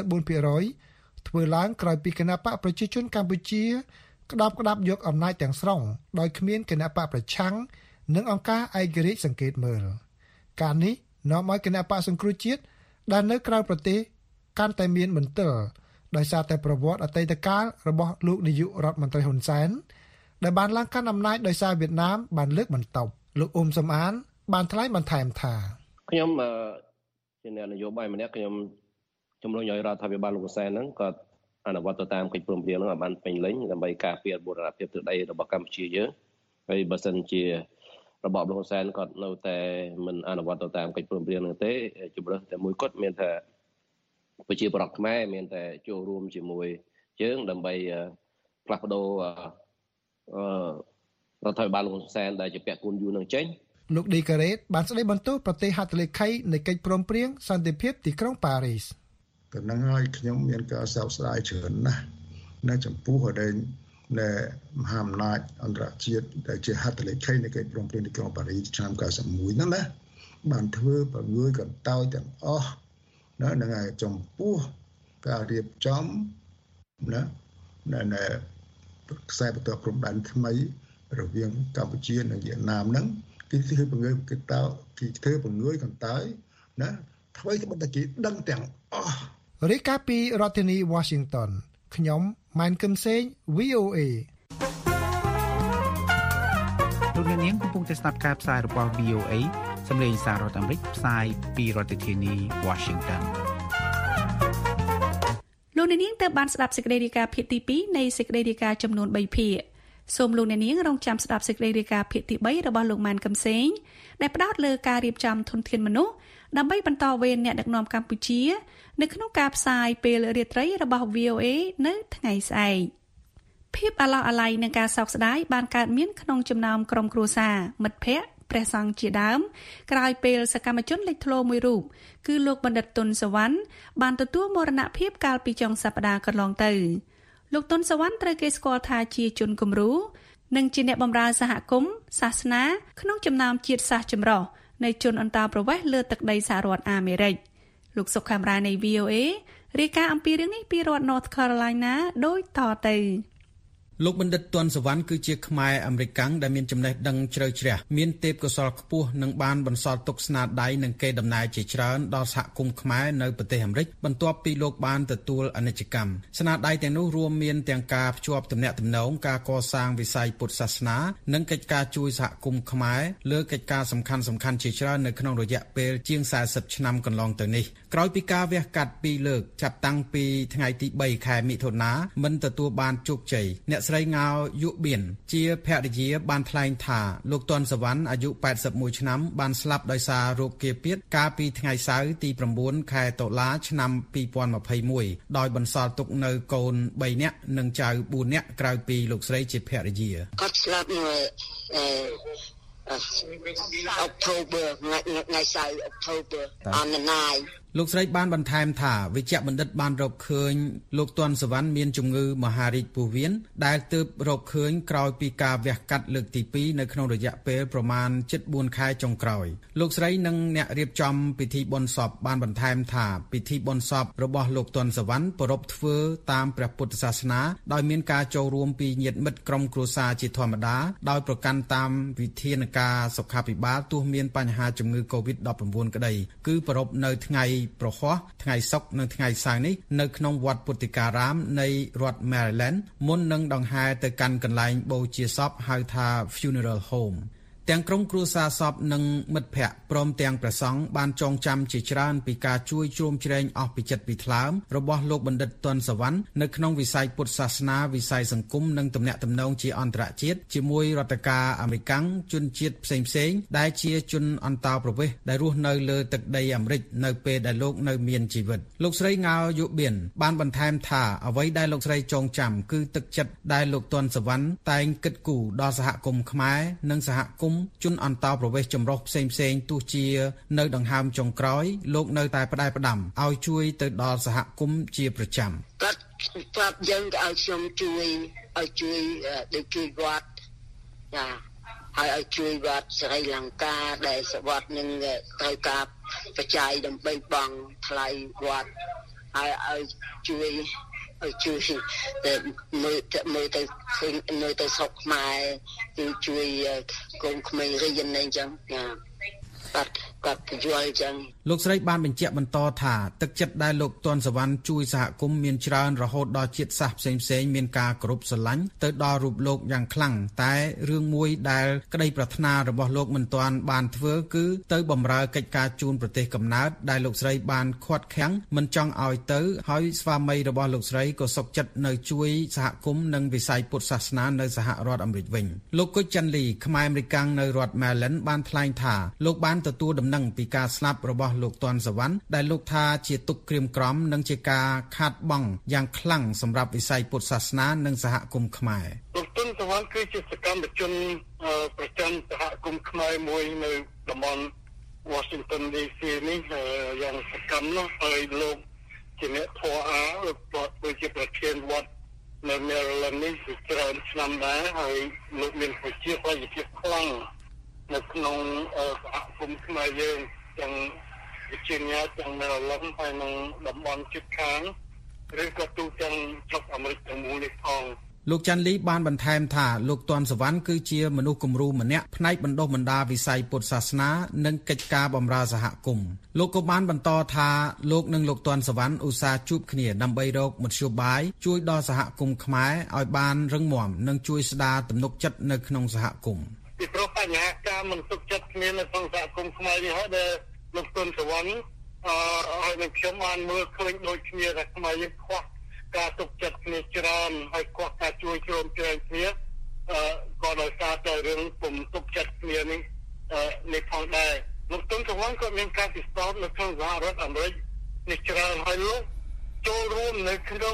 84% ធ្វើឡើងក្រោយពីគណៈបកប្រជាជនកម្ពុជាក្តាប់យកអំណាចទាំងស្រុងដោយគ្មានគណៈបកប្រឆាំងនិងអង្គការឯករាជ្យសង្កេតមើលការនេះនាំឲ្យគណៈបកសង្គ្រោះជាតិដែលនៅក្រៅប្រទេសកាន់តែមានមន្ទិលដោយសារតែប្រវត្តិអតីតកាលរបស់លោកនាយករដ្ឋមន្ត្រីហ៊ុនសែនដែលបានឡើងកាន់អំណាចដោយសារវៀតណាមបានលើកបន្ទប់លោកអ៊ុំសំអានបានថ្លែងបន្ថែមថាខ្ញុំជាអ្នកនយោបាយម្នាក់ខ្ញុំជំរុញឲ្យរដ្ឋាភិបាលលោកហ៊ុនសែនហ្នឹងក៏អនុវត្តទៅតាមកិច្ចព្រមព្រៀងហ្នឹងឲ្យបានពេញលេញដើម្បីការពារបូរណភាពទឹកដីរបស់កម្ពុជាយើងហើយបើសិនជារបបលោកហ៊ុនសែនក៏នៅតែមិនអនុវត្តទៅតាមកិច្ចព្រមព្រៀងហ្នឹងទេជំរើសតែមួយគត់មានថាប្រជាប្រដ្ឋខ្មែរមានតែចូលរួមជាមួយយើងដើម្បីផ្លាស់ប្ដូររដ្ឋាភិបាលលោកហ៊ុនសែនដែលជាពាក់គុណយូរនឹងចេញលោកឌីការ៉េតបានស្ដីបន្ទោសប្រទេសហត្ថលេខីនៃកិច្ចព្រមព្រៀងសន្តិភាពទីក្រុងប៉ារីសក៏នឹងហើយខ្ញុំមានការសោកស្ដាយច្រើនណាស់នៅចំពោះអដែងនៃមហាអំណាចអន្តរជាតិដែលជាហត្ថលេខីនៃកិច្ចព្រមព្រៀងទីក្រុងប៉ារីសឆ្នាំ91ហ្នឹងណាបានធ្វើបង្ងើយកន្តើយទាំងអស់នឹងហើយចំពោះការរៀបចំនៅខ្សែបន្ទាត់ព្រំដែនថ្មីរវាងកម្ពុជានិងវៀតណាមហ្នឹងគេធ្វើបង្ងើយគេធ្វើបង្ងើយកន្តើយណាអ្វីក៏តែគេដឹងទាំងអស់រាយការណ៍ពីរដ្ឋធានី Washington ខ្ញុំម៉ែនកឹមសេង VOA លោកនាងកំពុងតែស្ដាប់ការផ្សាយរបស់ VOA សម្លេងសាររដ្ឋអាមេរិកផ្សាយពីរដ្ឋធានី Washington លោកនាងទៅបានស្ដាប់សេចក្តីរាយការណ៍ភាគទី2នៃសេចក្តីរាយការណ៍ចំនួន3ភាគសូមលោកអ្នកនាងរងចាំស្ដាប់សេចក្តីរាយការណ៍ភាគទី3របស់លោកម៉ែនកឹមសេងដែលផ្ដោតលើការរៀបចំធនធានមនុស្សដើម្បីបន្តវេនអ្នកដឹកនាំកម្ពុជានៅក្នុងការផ្សាយពេលរាត្រីរបស់ VOA នៅថ្ងៃស្អែកភាពអាឡោះអាល័យនឹងការសោកស្ដាយបានកើតមានក្នុងចំណោមក្រុមគ្រួសារមិត្តភ័ក្តិព្រះសង្ឃជាដើមក្រោយពេលសកម្មជនលេចធ្លោមួយរូបគឺលោកបណ្ឌិតទុនសវណ្ណបានទទួលមរណភាពកាលពីចុងសប្តាហ៍កន្លងទៅលោកទុនសវណ្ណត្រូវគេស្គាល់ថាជាជនគំរូនិងជាអ្នកបម្រើសហគមន៍សាសនាក្នុងចំណោមជាតិសាសន៍ចម្រុះនៃជនអន្តោប្រវេសន៍លើទឹកដីសហរដ្ឋអាមេរិកលោកសុកខេមរានៃ VOA រាយការណ៍អំពីរឿងនេះពីរដ្ឋ North Carolina ដូចតទៅលោកបណ្ឌិតទាន់សវណ្ណគឺជាខ្មែរអាមេរិកាំងដែលមានចំណេះដឹងជ្រៅជ្រះមានទេពកោសល្យខ្ពស់និងបានបន្សល់ទុកស្នាដៃនិងកេរដំណែលជាច្រើនដល់សហគមន៍ខ្មែរនៅប្រទេសអាមេរិកបន្ទាប់ពីលោកបានទទួលអនិច្ចកម្មស្នាដៃទាំងនោះរួមមានទាំងការភ្ជាប់ទំនាក់ទំនងការកសាងវិស័យពុទ្ធសាសនានិងកិច្ចការជួយសហគមន៍ខ្មែរលើកិច្ចការសំខាន់ៗជាច្រើននៅក្នុងរយៈពេលជាង40ឆ្នាំកន្លងទៅនេះក្រោយពីការវះកាត់2លើកចាប់តាំងពីថ្ងៃទី3ខែមិថុនាមិនទទួលបានជោគជ័យអ្នកស្រីងោយុបៀនជាភរិយាបានថ្លែងថាលោកទាន់សវណ្ណអាយុ81ឆ្នាំបានស្លាប់ដោយសាររោគគាពាធកាលពីថ្ងៃសៅរ៍ទី9ខែតុលាឆ្នាំ2021ដោយបន្សល់ទុកនៅកូន3នាក់និងចៅ4នាក់ក្រៅពីលោកស្រីជាភរិយាគាត់ស្លាប់នៅOctober ថ្ងៃសៅរ៍ October on the 9 លោកស្រីបានបន្ថែមថាវិជ្ជបណ្ឌិតបានរកឃើញលោកទាន់សវណ្ណមានជំងឺមហារីកពោះវៀនដែលទើបរកឃើញក្រោយពីការវះកាត់លើកទី2នៅក្នុងរយៈពេលប្រមាណ7-4ខែចុងក្រោយលោកស្រីនិងអ្នករៀបចំពិធីបុណ្យសពបានបន្ថែមថាពិធីបុណ្យសពរបស់លោកទាន់សវណ្ណប្រារព្ធធ្វើតាមព្រះពុទ្ធសាសនាដោយមានការចូលរួមពីញាតិមិត្តក្រុមគ្រួសារជាធម្មតាដោយប្រកាន់តាមវិធានការសុខាភិបាលទោះមានបញ្ហាជំងឺ COVID-19 ក្តីគឺប្រារព្ធនៅថ្ងៃប្រហ័សថ្ងៃសុក្រនិងថ្ងៃសៅរ៍នេះនៅក្នុងវត្តពុទ្ធិការាមនៃរដ្ឋ Maryland មុននឹងដង្ហែទៅកាន់កន្លែងបូជាសពហៅថា Funeral Homeទាំងក្រុមគ្រួសារសពនិងមិត្តភ័ក្តិព្រមទាំងព្រះសង្ឃបានចងចាំជាច្រើនពីការជួយជ្រោមជ្រែងអស់ពីចិត្តពីថ្លើមរបស់លោកបណ្ឌិតទាន់សវណ្ណនៅក្នុងវិស័យពុទ្ធសាសនាវិស័យសង្គមនិងទំនាក់ទំនងជាអន្តរជាតិជាមួយរដ្ឋការអាមេរិកជនជាតិផ្សេងៗដែលជាជនអន្តោប្រវេសន៍ដែលរស់នៅលើទឹកដីអាមេរិកនៅពេលដែលលោកនៅមានជីវិតលោកស្រីងោយុបៀនបានបន្ថែមថាអ្វីដែលលោកស្រីចងចាំគឺទឹកចិត្តដែលលោកទាន់សវណ្ណតែងគិតគូរដល់សហគមន៍ខ្មែរនិងសហគមន៍ជនអន្តោប្រវេសន៍ចម្រុះផ្សេងៗទោះជានៅដង្ហើមចុងក្រោយលោកនៅតែផ្ដែផ្ដាំឲ្យជួយទៅដល់សហគមន៍ជាប្រចាំគាត់ប្រាប់យើងឲ្យខ្ញុំជួយដូចជួយវត្តចាហើយឲ្យជួយវត្តស្រីលង្កាដែលសវត្តនឹងត្រូវការបច្ច័យដើម្បីបង់ថ្លៃវត្តហើយឲ្យជួយតែមើលទៅឃើញនៅទៅស្រុកខ្មែរគឺជួយកូនក្មេងរៀនអីចឹងចាគាត់យល់ចឹងលោកស្រីបានបញ្ជាក់បន្តថាទឹកចិត្តដែលលោកទាន់សវណ្ណជួយសហគមន៍មានច្រើនរហូតដល់ជាតិសាសន៍ផ្សេងៗមានការគោរពស្រឡាញ់ទៅដល់រូបលោកយ៉ាងខ្លាំងតែរឿងមួយដែលក្តីប្រាថ្នារបស់លោកមិនទាន់បានធ្វើគឺទៅបម្រើកិច្ចការជូនប្រទេសកំណើតដែលលោកស្រីបានខាត់ខាំងមិនចង់ឲ្យទៅហើយស្វាមីរបស់លោកស្រីក៏សុខចិត្តនៅជួយសហគមន៍និងវិស័យពុទ្ធសាសនានៅសហរដ្ឋអាមេរិកវិញលោកគុជចាន់លីខ្មែរអាមេរិកាំងនៅរដ្ឋ Maryland បានថ្លែងថាលោកបានទទួលដំណឹងពីការស្លាប់របស់លោកទាន់សវណ្ណដែលលោកថាជាទុក្ខក្រៀមក្រំនិងជាការខាតបង់យ៉ាងខ្លាំងសម្រាប់វិស័យពុទ្ធសាសនានិងសហគមន៍ខ្មែរលោកទាន់សវណ្ណគឺជាសកម្មជនប្រចាំសហគមន៍ខ្មែរមួយនៅតំបន់ Washington DC នេះយ៉ាងសកម្មណាស់ហើយលោកជាអ្នកធម៌លោកគឺជាប្រធានវត្តនៅ Maryland នេះច្រើនឆ្នាំដែរហើយលោកមានប្រជាប្រិយភាពខ្លាំងនៅក្នុងសហគមន៍ខ្មែរយើងទាំងវិជាញ្ញាទាំងនៅឡុងហើយនឹងតំបន់ជិតខាងឬក៏ទូទាំងស្រុកអាមេរិកទាំងមូលនេះផងលោកចាន់លីបានបន្ថែមថាលោកទាន់សវណ្ណគឺជាមនុស្សគំរូម្នាក់ផ្នែកបណ្ដុះបណ្ដាលវិស័យពុទ្ធសាសនានិងកិច្ចការបម្រើសហគមន៍លោកក៏បានបន្តថាលោកនិងលោកទាន់សវណ្ណឧស្សាហ៍ជួបគ្នាដើម្បីរកមធ្យោបាយជួយដល់សហគមន៍ខ្មែរឲ្យបានរឹងមាំនិងជួយស្ដារទំនុកចិត្តនៅក្នុងសហគមន៍ពីព្រោះបញ្ហាការមិនទុកចិត្តគ្នានៅក្នុងសហគមន៍ខ្មែរនេះហើយដែលលោកទាន់សវណ្ណហើយនឹងខ្ញុំបានមើលឃើញដូចគ្នាថាខ្មែរយើងខ្វះការទុកចិត្តគ្នាច្រើនហើយខ្វះការជួយជ្រោមជ្រែងគ្នាក៏ដោយសារតែរឿងពុំទុកចិត្តគ្នានេះផងដែរលោកទាន់សវណ្ណក៏មានការពិសោធន៍នៅក្នុងសហរដ្ឋអាមេរិកនេះច្រើនហើយលោកចូលរួមនៅក្នុង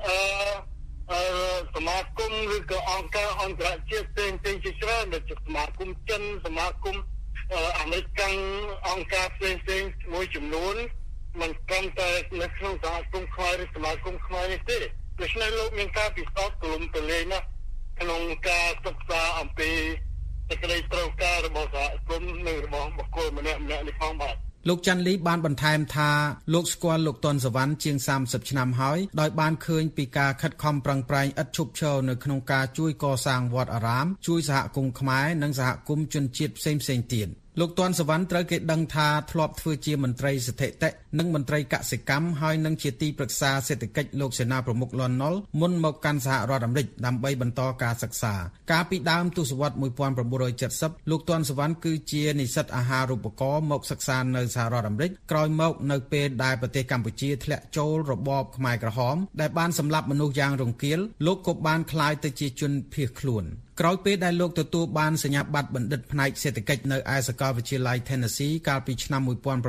សមាគមឬក៏អង្គការអន្តរជាតិផ្សេងៗជាច្រើនដូចជាសមាគមចិនសមាគមអាមេរិកអង្គការផ្សេងៗមួយចំនួនមិនត្រឹមតែនៅក្នុងសហគមន៍ខ្មែរឬសមាគមខ្មែរនេះទេដូច្នេះលោកមានការពិសោធន៍ទូលំទូលាយណាស់ក្នុងការសិក្សាអំពីសេចក្តីត្រូវការរបស់សហគមន៍និងរបស់បុគ្គលម្នាក់ៗនេះផងបាទលោកចាន់លីបានបន្ថែមថាលោកស្គាល់លោកតុនសវណ្ណជាង30ឆ្នាំហើយដោយបានឃើញពីការខិតខំប្រឹងប្រែងឥតឈប់ឈរនៅក្នុងការជួយកសាងវត្តអារាមជួយសហគមន៍ខ្មែរនិងសហគមន៍ជនជាតិផ្សេងៗទៀតលោកតនសវណ្ណត្រូវគេដឹងថាធ្លាប់ធ្វើជាមន្ត្រីស្ថិតិនិងមន្ត្រីកសិកម្មហើយនឹងជាទីប្រឹក្សាសេដ្ឋកិច្ចលោកសេនាប្រមុខលន់នល់មុនមកកាន់សហរដ្ឋអាមេរិកដើម្បីបន្តការសិក្សាកាលពីដើមទសវត្សរ៍1970លោកតនសវណ្ណគឺជានិស្សិតអាហារូបករណ៍មកសិក្សានៅសហរដ្ឋអាមេរិកក្រោយមកនៅពេលដែលប្រទេសកម្ពុជាធ្លាក់ចូលរបបខ្មែរក្រហមដែលបានសម្លាប់មនុស្សយ៉ាងរង្គាលលោកក៏បានក្លាយទៅជាជនភៀសខ្លួនក្រោយពេលដែលលោកទទួលបានសញ្ញាបត្របណ្ឌិតផ្នែកសេដ្ឋកិច្ចនៅឯសាកលវិទ្យាល័យ Tennessee កាលពីឆ្នាំ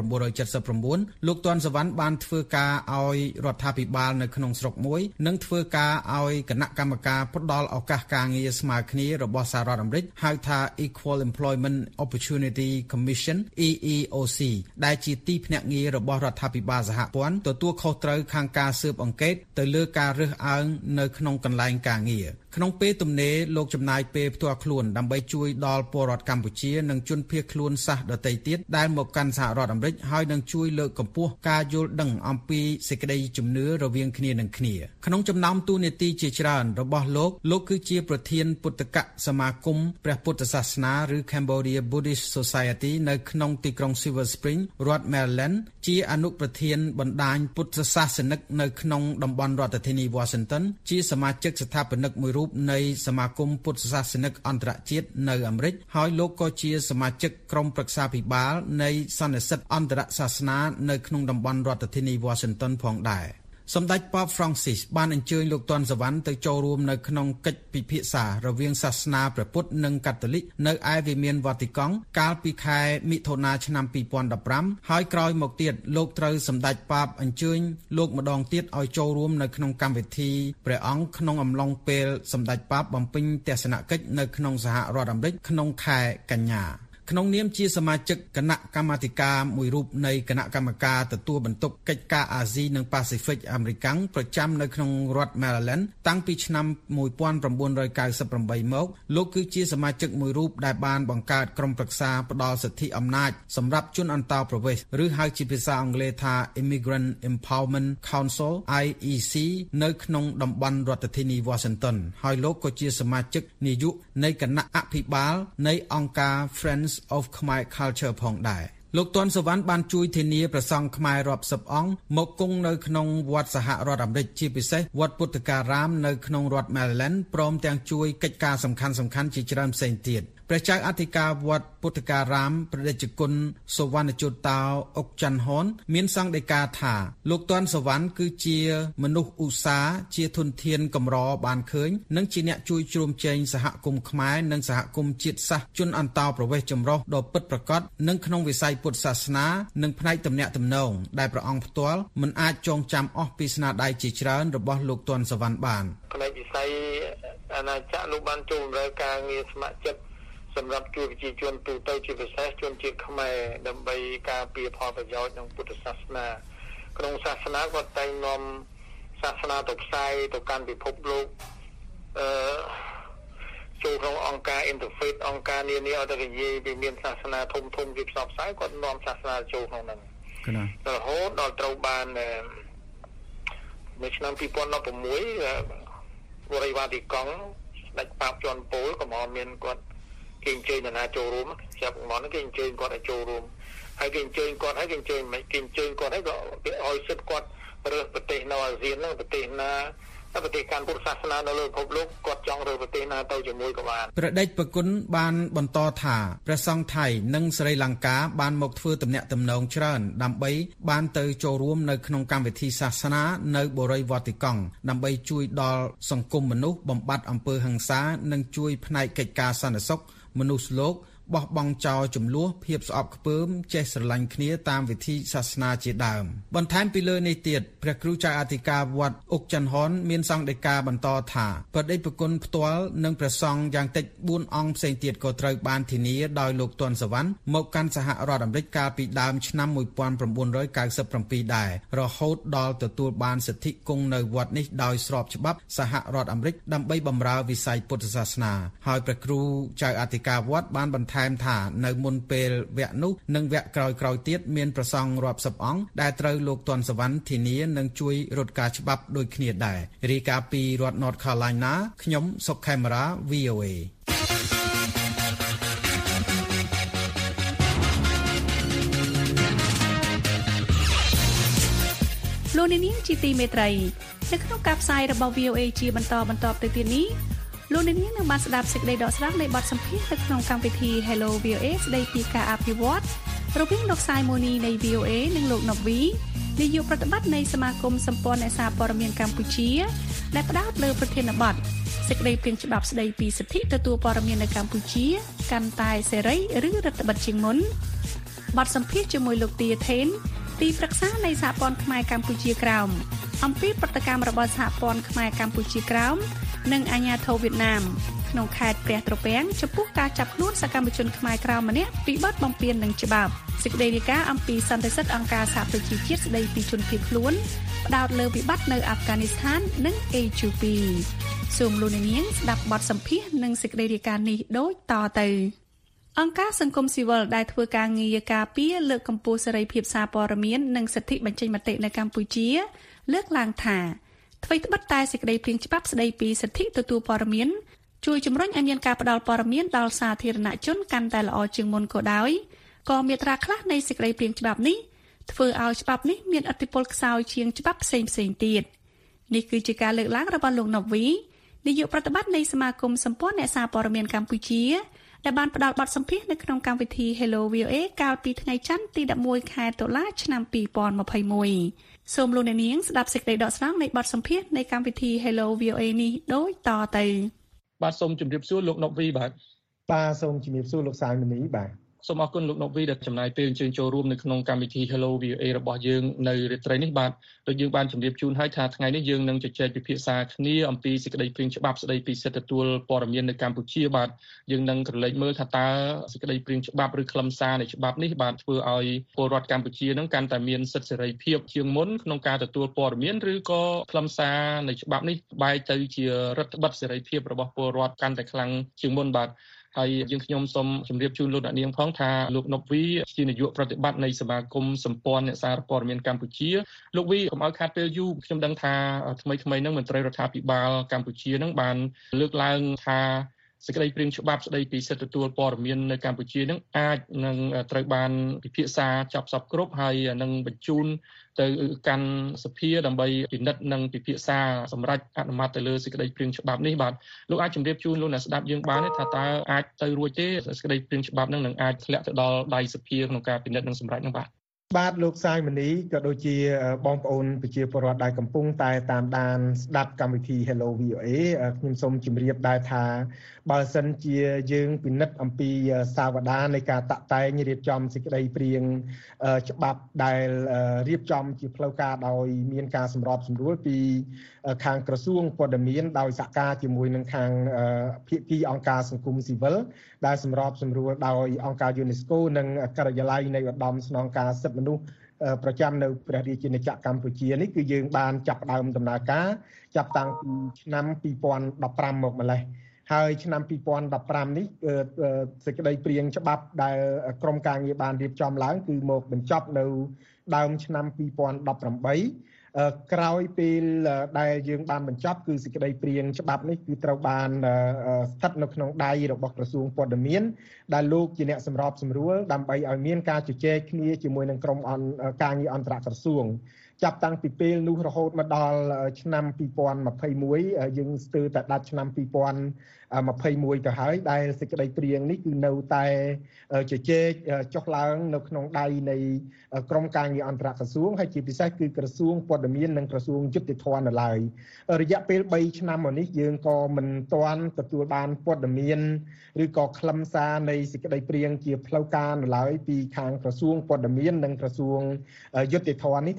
1979លោកតនសវណ្ណបានធ្វើការឲ្យរដ្ឋាភិបាលនៅក្នុងស្រុកមួយនិងធ្វើការឲ្យគណៈកម្មការផ្ដល់ឱកាសការងារស្មើគ្នារបស់សហរដ្ឋអាមេរិកហៅថា Equal Employment Opportunity Commission EEOC ដែលជាទីភ្នាក់ងាររបស់រដ្ឋាភិបាលសហព័ន្ធទទួលខុសត្រូវខាងការស៊ើបអង្កេតទៅលើការរើសអើងនៅក្នុងកន្លែងការងារក្នុងពេលទំនេរលោកចំណាយពេលផ្ទាល់ខ្លួនដើម្បីជួយដល់ពលរដ្ឋកម្ពុជានិងជនភៀសខ្លួនសាសដទៃទៀតដែលមកកាន់សហរដ្ឋអាមេរិកហើយនឹងជួយលើកកម្ពស់ការយល់ដឹងអំពីសេចក្តីជំនឿរវាងគ្នានឹងគ្នាក្នុងចំណោមតួនាទីជាច្រើនរបស់លោកគឺជាប្រធានពុទ្ធកសមាគមព្រះពុទ្ធសាសនាឬ Cambodia Buddhist Society នៅក្នុងទីក្រុង Silver Spring រដ្ឋ Maryland ជាអនុប្រធានបណ្ដាញពុទ្ធសាសនិកនៅក្នុងតំបន់រដ្ឋធានី Washington ជាសមាជិកស្ថាបនិកមួយរូបនៃសមាគមពុទ្ធសាសនិកអន្តរជាតិនៅអាមេរិកហើយលោកក៏ជាសមាជិកក្រុមប្រឹក្សាភិបាលនៃសន្និសីទអន្តរសាសនានៅក្នុងតំបន់រដ្ឋធានី Washington ផងដែរសម្ដេចប៉ូប Francis បានអញ្ជើញលោកតនសវណ្ណទៅចូលរួមនៅក្នុងកិច្ចពិភាក្សារវាងសាសនាព្រះពុទ្ធនិងកាតូលិកនៅឯវិមានវ៉ាទីកង់កាលពីខែមិថុនាឆ្នាំ2015ហើយក្រោយមកទៀតលោកត្រូវសម្ដេចប៉ូបអញ្ជើញលោកម្ដងទៀតឲ្យចូលរួមនៅក្នុងកម្មវិធីព្រះអង្គក្នុងអំឡុងពេលសម្ដេចប៉ូបបំពេញទស្សនកិច្ចនៅក្នុងសហរដ្ឋអាមេរិកក្នុងខែកញ្ញាក្នុងនាមជាសមាជិកគណៈកម្មាធិការមួយរូបនៃគណៈកម្មការទទួលបន្ទុកកិច្ចការអាស៊ីនិងប៉ាស៊ីហ្វិកអាមេរិកប្រចាំនៅក្នុងរដ្ឋ Maryland តាំងពីឆ្នាំ1998មកលោកគឺជាសមាជិកមួយរូបដែលបានបង្កើតក្រុមប្រឹក្សាផ្ដល់សិទ្ធិអំណាចសម្រាប់ជនអន្តោប្រវេសន៍ឬហៅជាភាសាអង់គ្លេសថា Immigrant Empowerment Council IEC នៅក្នុងតំបន់រដ្ឋធានី Washington ហើយលោកក៏ជាសមាជិកនាយកនៃគណៈអភិបាលនៃអង្គការ Friends of Khmer Culture ផងដែរលោកតនសវណ្ណបានជួយធានាព្រះសង្ឃខ្មែររាប់សិបអង្គមកគង់នៅក្នុងវត្តសហរដ្ឋអាមេរិកជាពិសេសវត្តពុទ្ធការាមនៅក្នុងរដ្ឋ Maryland ព្រមទាំងជួយកិច្ចការសំខាន់ៗជាច្រើនផ្សេងទៀតព្រះចៅអធិការវត្តពុទ្ធការាមព្រះតេជគុណសុវណ្ណជតោអុកច័ន្ទហនមានសង្ឃដីកាថាលោកតនសវណ្ណគឺជាមនុស្សឧស្សាហ៍ជាធនធានកម្របានឃើញនិងជាអ្នកជួយជ្រោមជ្រែងសហគមន៍ខ្មែរនិងសហគមន៍ជាតិសាសន៍ជនអន្តោប្រវេសន៍ចម្រុះដ៏ពិតប្រាកដនិងក្នុងវិស័យពុទ្ធសាសនានិងផ្នែកទំនាក់ទំនងដែលព្រះអង្គផ្ទាល់មិនអាចចងចាំអស់ពីស្នាដៃជាច្រើនរបស់លោកតនសវណ្ណបានផ្នែកវិស័យអាណាចក្រលោកបានចូលបម្រើការងារស្ម័គ្រចិត្តសម្រាប់ជួយប្រជាជនទូទៅជាពិសេសជនជាតិខ្មែរដើម្បីការពារផលប្រយោជន៍ក្នុងពុទ្ធសាសនាក្នុងសាសនាគាត់តែងនាំសាសនាទៅផ្សាយទៅកាន់ពិភពលោកចូលក្នុងអង្គការ Interfaith អង្គការនានាឲ្យទៅនិយាយពីមានសាសនាធំៗជាផ្សព្វផ្សាយគាត់នាំសាសនាចូលក្នុងហ្នឹងរហូតដល់ត្រូវបាននៅឆ្នាំ2016វរិយវ៉ាទីកង់ស្ដេចប៉ាបជាន់ពលក៏មកមានគាត់គេអញ្ជើញណាចូលរួមចាប់មកហ្នឹងគេអញ្ជើញគាត់ឲ្យចូលរួមហើយគេអញ្ជើញគាត់ហើយគេអញ្ជើញមិនគេអញ្ជើញគាត់ហើយក៏គេឲ្យសិទ្ធគាត់រើសប្រទេសនៅអាស៊ានហ្នឹងប្រទេសណាប្រទេសកាន់ពុទ្ធសាសនានៅលើពិភពលោកគាត់ចង់រើសប្រទេសណាទៅជាមួយក៏បានព្រះដេចប្រគុណបានបន្តថាព្រះសង្ឃថៃនិងស្រីលង្កាបានមកធ្វើទំនាក់ទំនងច្រើនដើម្បីបានទៅចូលរួមនៅក្នុងកម្មវិធីសាសនានៅបូរីវ៉ាទីកង់ដើម្បីជួយដល់សង្គមមនុស្សបំបត្តិអំពើហិង្សានិងជួយផ្នែកកិច្ចការសន្តិសុខមនុស្សលោកបោះបង់ចោលចំនួនភាពស្អប់ខ្ពើមចេះស្រឡាញ់គ្នាតាមវិធីសាសនាជាដើមបន្ថែមពីលើនេះទៀតព្រះគ្រូចៅអធិការវត្តអុកច័ន្ទហនមានសង្ឃដីកាបន្តថាព្រះដេចប្រគុណផ្ទាល់និងព្រះសង្ឃយ៉ាងតិច4អង្គផ្សេងទៀតក៏ត្រូវបានធានាដោយលោកទន់សវណ្ណមកកាន់សហរដ្ឋអាមេរិកកាលពីដើមឆ្នាំ1997ដែររហូតដល់ទទួលបានសិទ្ធិគង់នៅវត្តនេះដោយស្របច្បាប់សហរដ្ឋអាមេរិកដើម្បីបម្រើវិស័យពុទ្ធសាសនាហើយព្រះគ្រូចៅអធិការវត្តបានបន្ថែែមថានៅមុនពេលវគ្គនោះនិងវគ្គក្រោយៗទៀតមានប្រសង់រាប់សិបអង្គដែលត្រូវលោកទាន់សវណ្ណធានានឹងជួយរត់ការច្បាប់ដូចគ្នាដែររាយការណ៍ពីរដ្ឋ North Carolina ខ្ញុំសុកខេមរា VOA លោកនាងជាទីមេត្រីនៅក្នុងការផ្សាយរបស់ VOA ជាបន្តទៅទៀតនេះលោកនាងនឹងបានស្ដាប់សេចក្តីដកស្រង់នៃបទសម្ភាសន៍នៅក្នុងកម្មវិធី Hello VOA ស្ដីពីការអភិវឌ្ឍរវាងលោកសាយម៉ូនីនៃ VOA និងលោកណូវីនាយកប្រតិបត្តិនៃសមាគមសម្ព័ន្ធអ្នកសារព័ត៌មានកម្ពុជាដែលផ្ដោតលើប្រធានបទសេចក្តីព្រាងច្បាប់ស្ដីពីសិទ្ធិទទួលព័ត៌មាននៅកម្ពុជាកាន់តែសេរីឬរដ្ឋបិទជាងមុនបទសម្ភាសន៍ជាមួយលោកទាថេនទីប្រឹក្សានៃសហព័ន្ធខ្មែរកម្ពុជាក្រោមអំពីប្រតិកម្មរបស់សហព័ន្ធខ្មែរកម្ពុជាក្រោមនិងអាជ្ញាធរវៀតណាមក្នុងខេត្តព្រះត្រពាំងចំពោះការចាប់ខ្លួនសកម្មជនខ្មែរក្រោមម្នាក់ពីបទបំពាននឹងច្បាប់សេចក្តីរាយការណ៍អំពីសន្តិសិទ្ធិអង្គការសហប្រជាជាតិស្តីពីជនភៀសខ្លួនផ្ដោតលើវិបត្តិនៅអាហ្វហ្គានីស្ថាននិងអេជូពីសូមលោកនាងស្ដាប់បទសម្ភាសន៍និងសេចក្តីរាយការណ៍នេះដូចតទៅអង្គការសង្គមស៊ីវិលដែលធ្វើការងារការពារលើកកម្ពស់សេរីភាពសារព័ត៌មាននិងសិទ្ធិបញ្ចេញមតិនៅកម្ពុជាលើកឡើងថាអ្វីត្បិតតែសេចក្តីព្រាងច្បាប់ស្តីពីសិទ្ធិទទួលព័ត៌មានជួយជំរុញឲ្យមានការផ្តល់ព័ត៌មានដល់សាធារណជនកាន់តែល្អជាងមុនក៏ដោយក៏មាត្រាខ្លះនៃសេចក្តីព្រាងច្បាប់នេះធ្វើឲ្យច្បាប់នេះមានឥទ្ធិពលខ្សោយជាងច្បាប់ផ្សេងទៀតនេះគឺជាការលើកឡើងរបស់លោកណូវីនាយកប្រតិបត្តិនៃសមាគមសម្ព័ន្ធអ្នកសារព័ត៌មានកម្ពុជាដែលបានផ្ដល់បទសម្ភាសន៍នៅក្នុងកម្មវិធី Hello VOA កាលពីថ្ងៃច័ន្ទទី11ខែតុលាឆ្នាំ2021សូមលោកអ្នកនាងស្ដាប់សេចក្តីដកស្រង់នៃបទសម្ភាសន៍នៃកម្មវិធី Hello VOA នេះដូចតទៅបាទសូមជម្រាបសួរលោកណូវីបាទសូមជម្រាបសួរលោកសាយមនីបាទសូមអរគុណលោកណូវីដែលចំណាយពេលអញ្ជើញចូលរួមនៅក្នុងកម្មវិធី Hello VOA របស់យើងនៅរាត្រីនេះបាទដូចយើងបានជម្រាបជូនហើយថាថ្ងៃនេះយើងនឹងជជែកពិភាក្សាគ្នាអំពីសេចក្តីព្រាងច្បាប់ស្តីពីសិទ្ធិទទួលព័ត៌មាននៅកម្ពុជាបាទយើងនឹងក្រឡេកមើលថាតើសេចក្តីព្រាងច្បាប់ឬខ្លឹមសារនៃច្បាប់នេះបានធ្វើឲ្យពលរដ្ឋកម្ពុជានឹងកាន់តែមានសិទ្ធិសេរីភាពជាងមុនក្នុងការទទួលព័ត៌មានឬក៏ខ្លឹមសារនៃច្បាប់នេះបែរទៅជារដ្ឋបិទសេរីភាពរបស់ពលរដ្ឋកាន់តែខ្លាំងជាងមុនបាទហើយយើងខ្ញុំសូមជម្រាបជូនលោកអ្នកនាងផងថាលោកណូវីជានាយកប្រតិបត្តិនៃសមាគមសម្ព័ន្ធអ្នកសារព័ត៌មានកម្ពុជាលោកវីកុំឲ្យខាតពេលយូរខ្ញុំដឹងថាថ្មីៗហ្នឹងមន្ត្រីរដ្ឋាភិបាលកម្ពុជាហ្នឹងបានលើកឡើងថាសេចក្តីព្រាងច្បាប់ស្តីពីសិទ្ធិទទួលព័ត៌មាននៅកម្ពុជានឹងអាចនឹងត្រូវបានពិភាក្សាចាប់សពគ្រប់ហើយនឹងបញ្ជូនទៅកាន់សភាដើម្បីពិនិត្យនិងពិភាក្សាសម្រាប់អនុម័តទៅលើសេចក្តីព្រាងច្បាប់នេះបាទលោកអាចជម្រាបជូនលោកអ្នកស្ដាប់យើងបានទេថាតើអាចទៅរួចទេសេចក្តីព្រាងច្បាប់នឹងអាចធ្លាក់ទៅដល់ដៃសភាក្នុងការពិនិត្យនិងសម្រេចនឹងបាទលោកសាយមនីក៏ដូចជាបងប្អូនប្រជាពលរដ្ឋដែលកំពុងតែតាមដានស្ដាប់កម្មវិធី Hello VOA ខ្ញុំសូមជម្រាបដែរថាបើសិនជាយើងពិនិត្យអំពីសាវតានៃការតាក់តែងរៀបចំសេចក្តីព្រាងច្បាប់ដែលរៀបចំជាផ្លូវការដោយមានការសម្របសម្រួលពីខាងក្រសួងព័ត៌មានដោយសហការជាមួយនឹងខាងភាគីអង្គការសង្គមស៊ីវិលដែលសម្របសម្រួលដោយអង្គការ UNESCO និងការិយាល័យនៃឧត្តមស្នងការសិទ្ធិមនុស្សប្រចាំនៅព្រះរាជាណាចក្រកម្ពុជានេះគឺយើងបានចាប់ផ្ដើមដំណើរការចាប់តាំងពីឆ្នាំ2015មកម្លេះហើយឆ្នាំ2015នេះសេចក្តីព្រាងច្បាប់ដែលក្រមការងារបានរៀបចំឡើងគឺមកបញ្ចប់នៅដើមឆ្នាំ2018ក្រោយពេលដែលយើងបានបញ្ចប់គឺសេចក្តីព្រាងច្បាប់នេះគឺត្រូវបានស្ថិតនៅក្នុងដៃរបស់ក្រសួងព័ត៌មានដែលលោកជាអ្នកសម្របសម្រួលដើម្បីឲ្យមានការជជែកគ្នាជាមួយនឹងក្រុមការងារអន្តរក្រសួងចាប់តាំងពីពេលនោះរហូតមកដល់ឆ្នាំ2021យើងស្ទើរតែដាច់ឆ្នាំ2021ទៅហើយដែលសេចក្តីព្រាងនេះគឺនៅតែជជែកចុះឡើងនៅក្នុងដៃនៃក្រមការងារអន្តរក្រសួងហើយជាពិសេសគឺក្រសួងព័ត៌មាននិងក្រសួងយុតិធម៌នៅឡើយរយៈពេល3ឆ្នាំមកនេះយើងក៏មិនទាន់ទទួលបានព័ត៌មានឬក៏ខ្លឹមសារនៃសេចក្តីព្រាងជាផ្លូវការនៅឡើយពីខាងក្រសួងព័ត៌មាននិងក្រសួងយុតិធម៌នេះថាតើ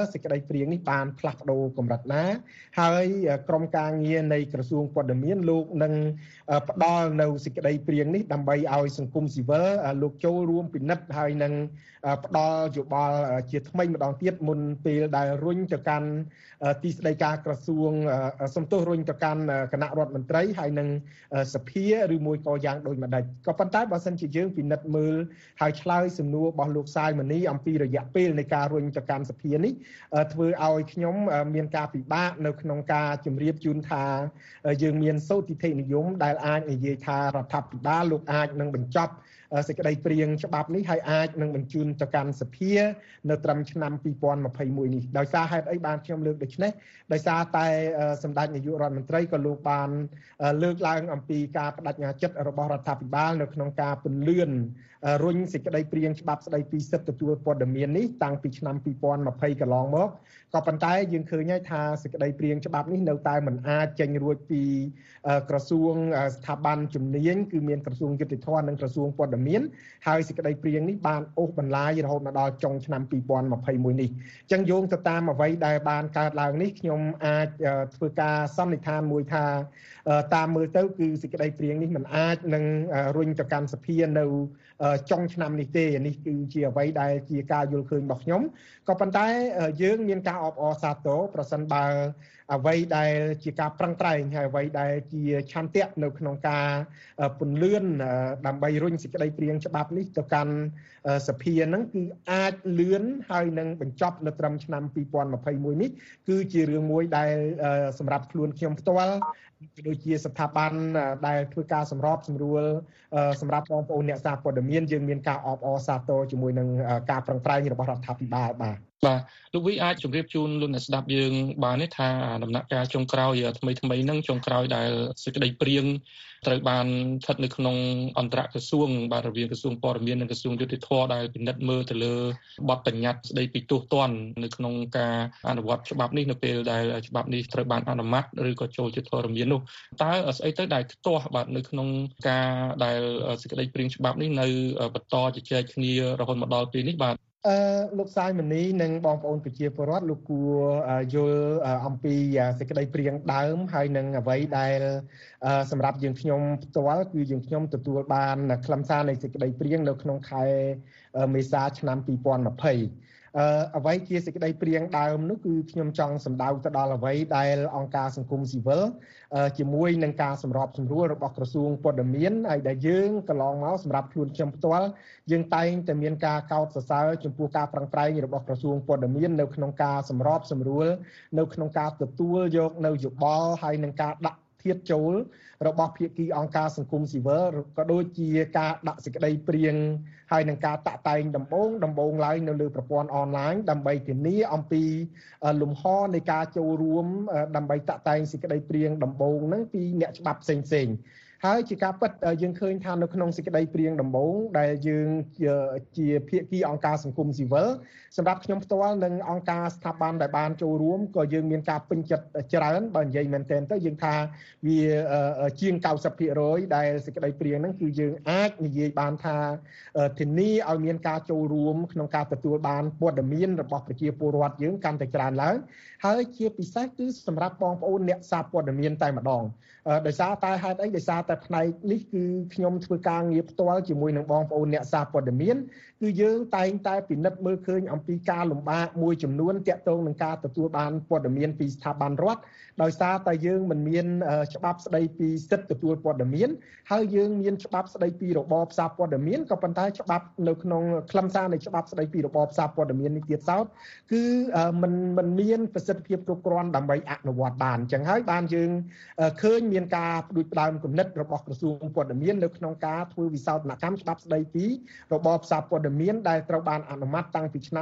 សេចក្តីព្រាងនេះបានផ្លាស់ប្ដូរកម្រិតណាហើយក្រុមការងារនៃក្រសួងព័ត៌មានលោកនឹងផ្ដល់នៅសេចក្តីព្រាងនេះដើម្បីឲ្យសង្គមស៊ីវិលលោកចូលរួមពិនិត្យហើយនឹងផ្ដល់យោបល់ជាថ្មីម្ដងទៀតមុនពេលដែលរុញទៅកាន់ទីស្តីការក្រសួងសំទោសរុញទៅកាន់គណៈរដ្ឋមន្ត្រីហើយនឹងសភាឬមួយក៏យ៉ាងដូចម្ដេចក៏ប៉ុន្តែបើសិនជាយើងពិនិត្យមើលហើយឆ្លើយសំណួររបស់លោកសាយមនីអំពីរយៈពេលនៃការរុញទៅកាន់សភានេះធ្វើឲ្យខ្ញុំមានការពិបាកនៅក្នុងការជម្រាបជូនថាយើងមានសោតិធិនិយមដែលអាចនិយាយថារដ្ឋាភិបាលលោកអាចនឹងបញ្ចប់សេចក្តីព្រាងច្បាប់នេះហើយអាចនឹងបញ្ជូនទៅកាន់សភានៅត្រឹមឆ្នាំ2021នេះដោយសារហេតុអីបានខ្ញុំលើកដូច្នេះដោយសារតែសម្ដេចនាយករដ្ឋមន្ត្រីក៏លោកបានលើកឡើងអំពីការបដិញ្ញាចិត្តរបស់រដ្ឋាភិបាលនៅក្នុងការពន្លឿនរុញសេចក្តីព្រាងច្បាប់ស្តីពីសិទ្ធិទទួលព័ត៌មាននេះតាំងពីឆ្នាំ2020កន្លងមកក៏ប៉ុន្តែយើងឃើញហើយថាសេចក្តីព្រាងច្បាប់នេះនៅតែមិនអាចចេញរួចពីក្រសួងស្ថាប័នជំនាញគឺមានក្រសួងយុតិធម៌និងក្រសួងព័ត៌មានហើយសេចក្តីព្រាងនេះបានអូសបន្លាយរហូតមកដល់ចុងឆ្នាំ2021នេះអញ្ចឹងយោងទៅតាមអ្វីដែលបានកើតឡើងនេះខ្ញុំអាចធ្វើការសន្និដ្ឋានមួយថាតាមមើលទៅគឺសេចក្តីព្រាងនេះមិនអាចនឹងរុញទៅកាន់សភានៅចុងឆ្នាំនេះទេនេះគឺជាអ្វីដែលជាការយល់ឃើញរបស់ខ្ញុំក៏ប៉ុន្តែយើងមានការអបអរសាទរប្រសិនបើអ្វីដែលជាការប្រឹងប្រែងហើយអ្វីដែលជាឆន្ទៈនៅក្នុងការពន្លឿនដើម្បីរុញសេចក្តីព្រាងច្បាប់នេះទៅកាន់សភាហ្នឹងគឺអាចលឿនហើយនឹងបញ្ចប់នៅត្រឹមឆ្នាំ2021នេះគឺជារឿងមួយដែលសម្រាប់ខ្លួនខ្ញុំផ្ទាល់ក៏ដូចជាស្ថាប័នដែលធ្វើការសម្របសម្រួលសម្រាប់បងប្អូនអ្នកសារព័ត៌មានយើងមានការអបអរសាទរជាមួយនឹងការប្រឹងប្រែងរបស់រដ្ឋាភិបាលបាទលោកវីអាចជម្រាបជូនលោកអ្នកស្ដាប់យើងបានទេថាដំណាក់កាលចុងក្រោយថ្មីហ្នឹងចុងក្រោយដែលសេចក្តីព្រាងត្រូវបានស្ថិតនៅក្នុងអន្តរក្រសួងបាទរវាងក្រសួងព័ត៌មាននិងក្រសួងយុតិធម៌ដែលពិនិត្យមើលទៅលើបទបញ្ញត្តិស្តីពីទោសទណ្ឌនៅក្នុងការអនុវត្តច្បាប់នេះនៅពេលដែលច្បាប់នេះត្រូវបានអនុម័តឬក៏ចូលជាធរមាននោះតើស្អីទៅដែលខ្ទាស់បាទនៅក្នុងការដែលសេចក្តីព្រាងច្បាប់នេះនៅបន្តជជែកគ្នារហូតមកដល់ពេលនេះបាទលោកសាយមនីនិងបងប្អូនប្រជាពលរដ្ឋលោកគួរយល់អំពីសេចក្តីព្រាងដើមហើយនឹងអ្វីដែលសម្រាប់យើងខ្ញុំផ្ទាល់គឺយើងខ្ញុំទទួលបានខ្លឹមសារនៃសេចក្តីព្រាងនៅក្នុងខែមេសាឆ្នាំ2020អ្វីជាសេចក្តីព្រាងដើមនោះគឺខ្ញុំចង់សម្ដៅទៅដល់អ្វីដែលអង្គការសង្គមស៊ីវិលជាមួយនឹងការសម្របសម្រួលរបស់ក្រសួងព័ត៌មានហើយដែលយើងកន្លងមកសម្រាប់ខ្លួនខ្ញុំផ្ទាល់យើងតែងតែមានការកោតសរសើរចំពោះការប្រឹងប្រែងរបស់ក្រសួងព័ត៌មាននៅក្នុងការសម្របសម្រួលនៅក្នុងការទទួលយកនៅយោបល់ហើយនឹងការដាក់ធៀបចូលរបស់ភាគីអង្គការសង្គមស៊ីវិលក៏ដូចជាការដាក់សេចក្តីព្រាងហើយនឹងការតាក់តែងដំបូងឡើងនៅលើប្រព័ន្ធអនឡាញដើម្បីធានាអំពីលំហនៃការចូលរួមដើម្បីតាក់តែងសេចក្តីព្រាងដំបូងហ្នឹងពីអ្នកច្បាប់ផ្សេងហើយជាការពិតយើងឃើញថានៅក្នុងសេចក្តីព្រាងដំបូងដែលយើងជាភាគីអង្គការសង្គមស៊ីវិលសម្រាប់ខ្ញុំផ្ទាល់និងអង្គការស្ថាប័នដែលបានចូលរួមក៏យើងមានការពេញចិត្តច្រើនបើនិយាយមែនទែនទៅយើងថាវាជាង 90% ដែលសេចក្តីព្រាងហ្នឹងគឺយើងអាចនិយាយបានថាធានាឲ្យមានការចូលរួមក្នុងការទទួលបានព័ត៌មានរបស់ប្រជាពលរដ្ឋយើងកាន់តែច្រើនឡើងហើយជាពិសេសគឺសម្រាប់បងប្អូនអ្នកសារព័ត៌មានតែម្ដងដោយសារតែហេតុអីដោយសារតែផ្នែកនេះគឺខ្ញុំធ្វើការងារផ្ទាល់ជាមួយនឹងបងប្អូនអ្នកសារព័ត៌មានគឺយើងតែងតែពិនិត្យមើលឃើញអំពីការលំបាកមួយចំនួនទាក់ទងនឹងការទទួលបានព័ត៌មានពីស្ថាប័នរដ្ឋដោយសារតែយើងមិនមានច្បាប់ស្តីពីសិទ្ធិទទួលព័ត៌មានហើយយើងមានច្បាប់ស្តីពីរបបសារព័ត៌មានក៏ប៉ុន្តែច្បាប់នៅក្នុងខ្លឹមសារនៃច្បាប់ស្តីពីរបបសារព័ត៌មាននេះទៀតសោតគឺមិនមានប្រសិទ្ធភាពគ្រប់គ្រាន់ដើម្បីអនុវត្តបានអញ្ចឹងហើយបានយើងឃើញមានការផ្ដួចផ្ដើមគំនិតរបស់ក្រសួងព័ត៌មាននៅក្នុងការធ្វើវិសោធនកម្មច្បាប់ស្តីពីរបបសារព័ត៌មានដែលត្រូវបានអនុម័តតាំងពីឆ្នាំ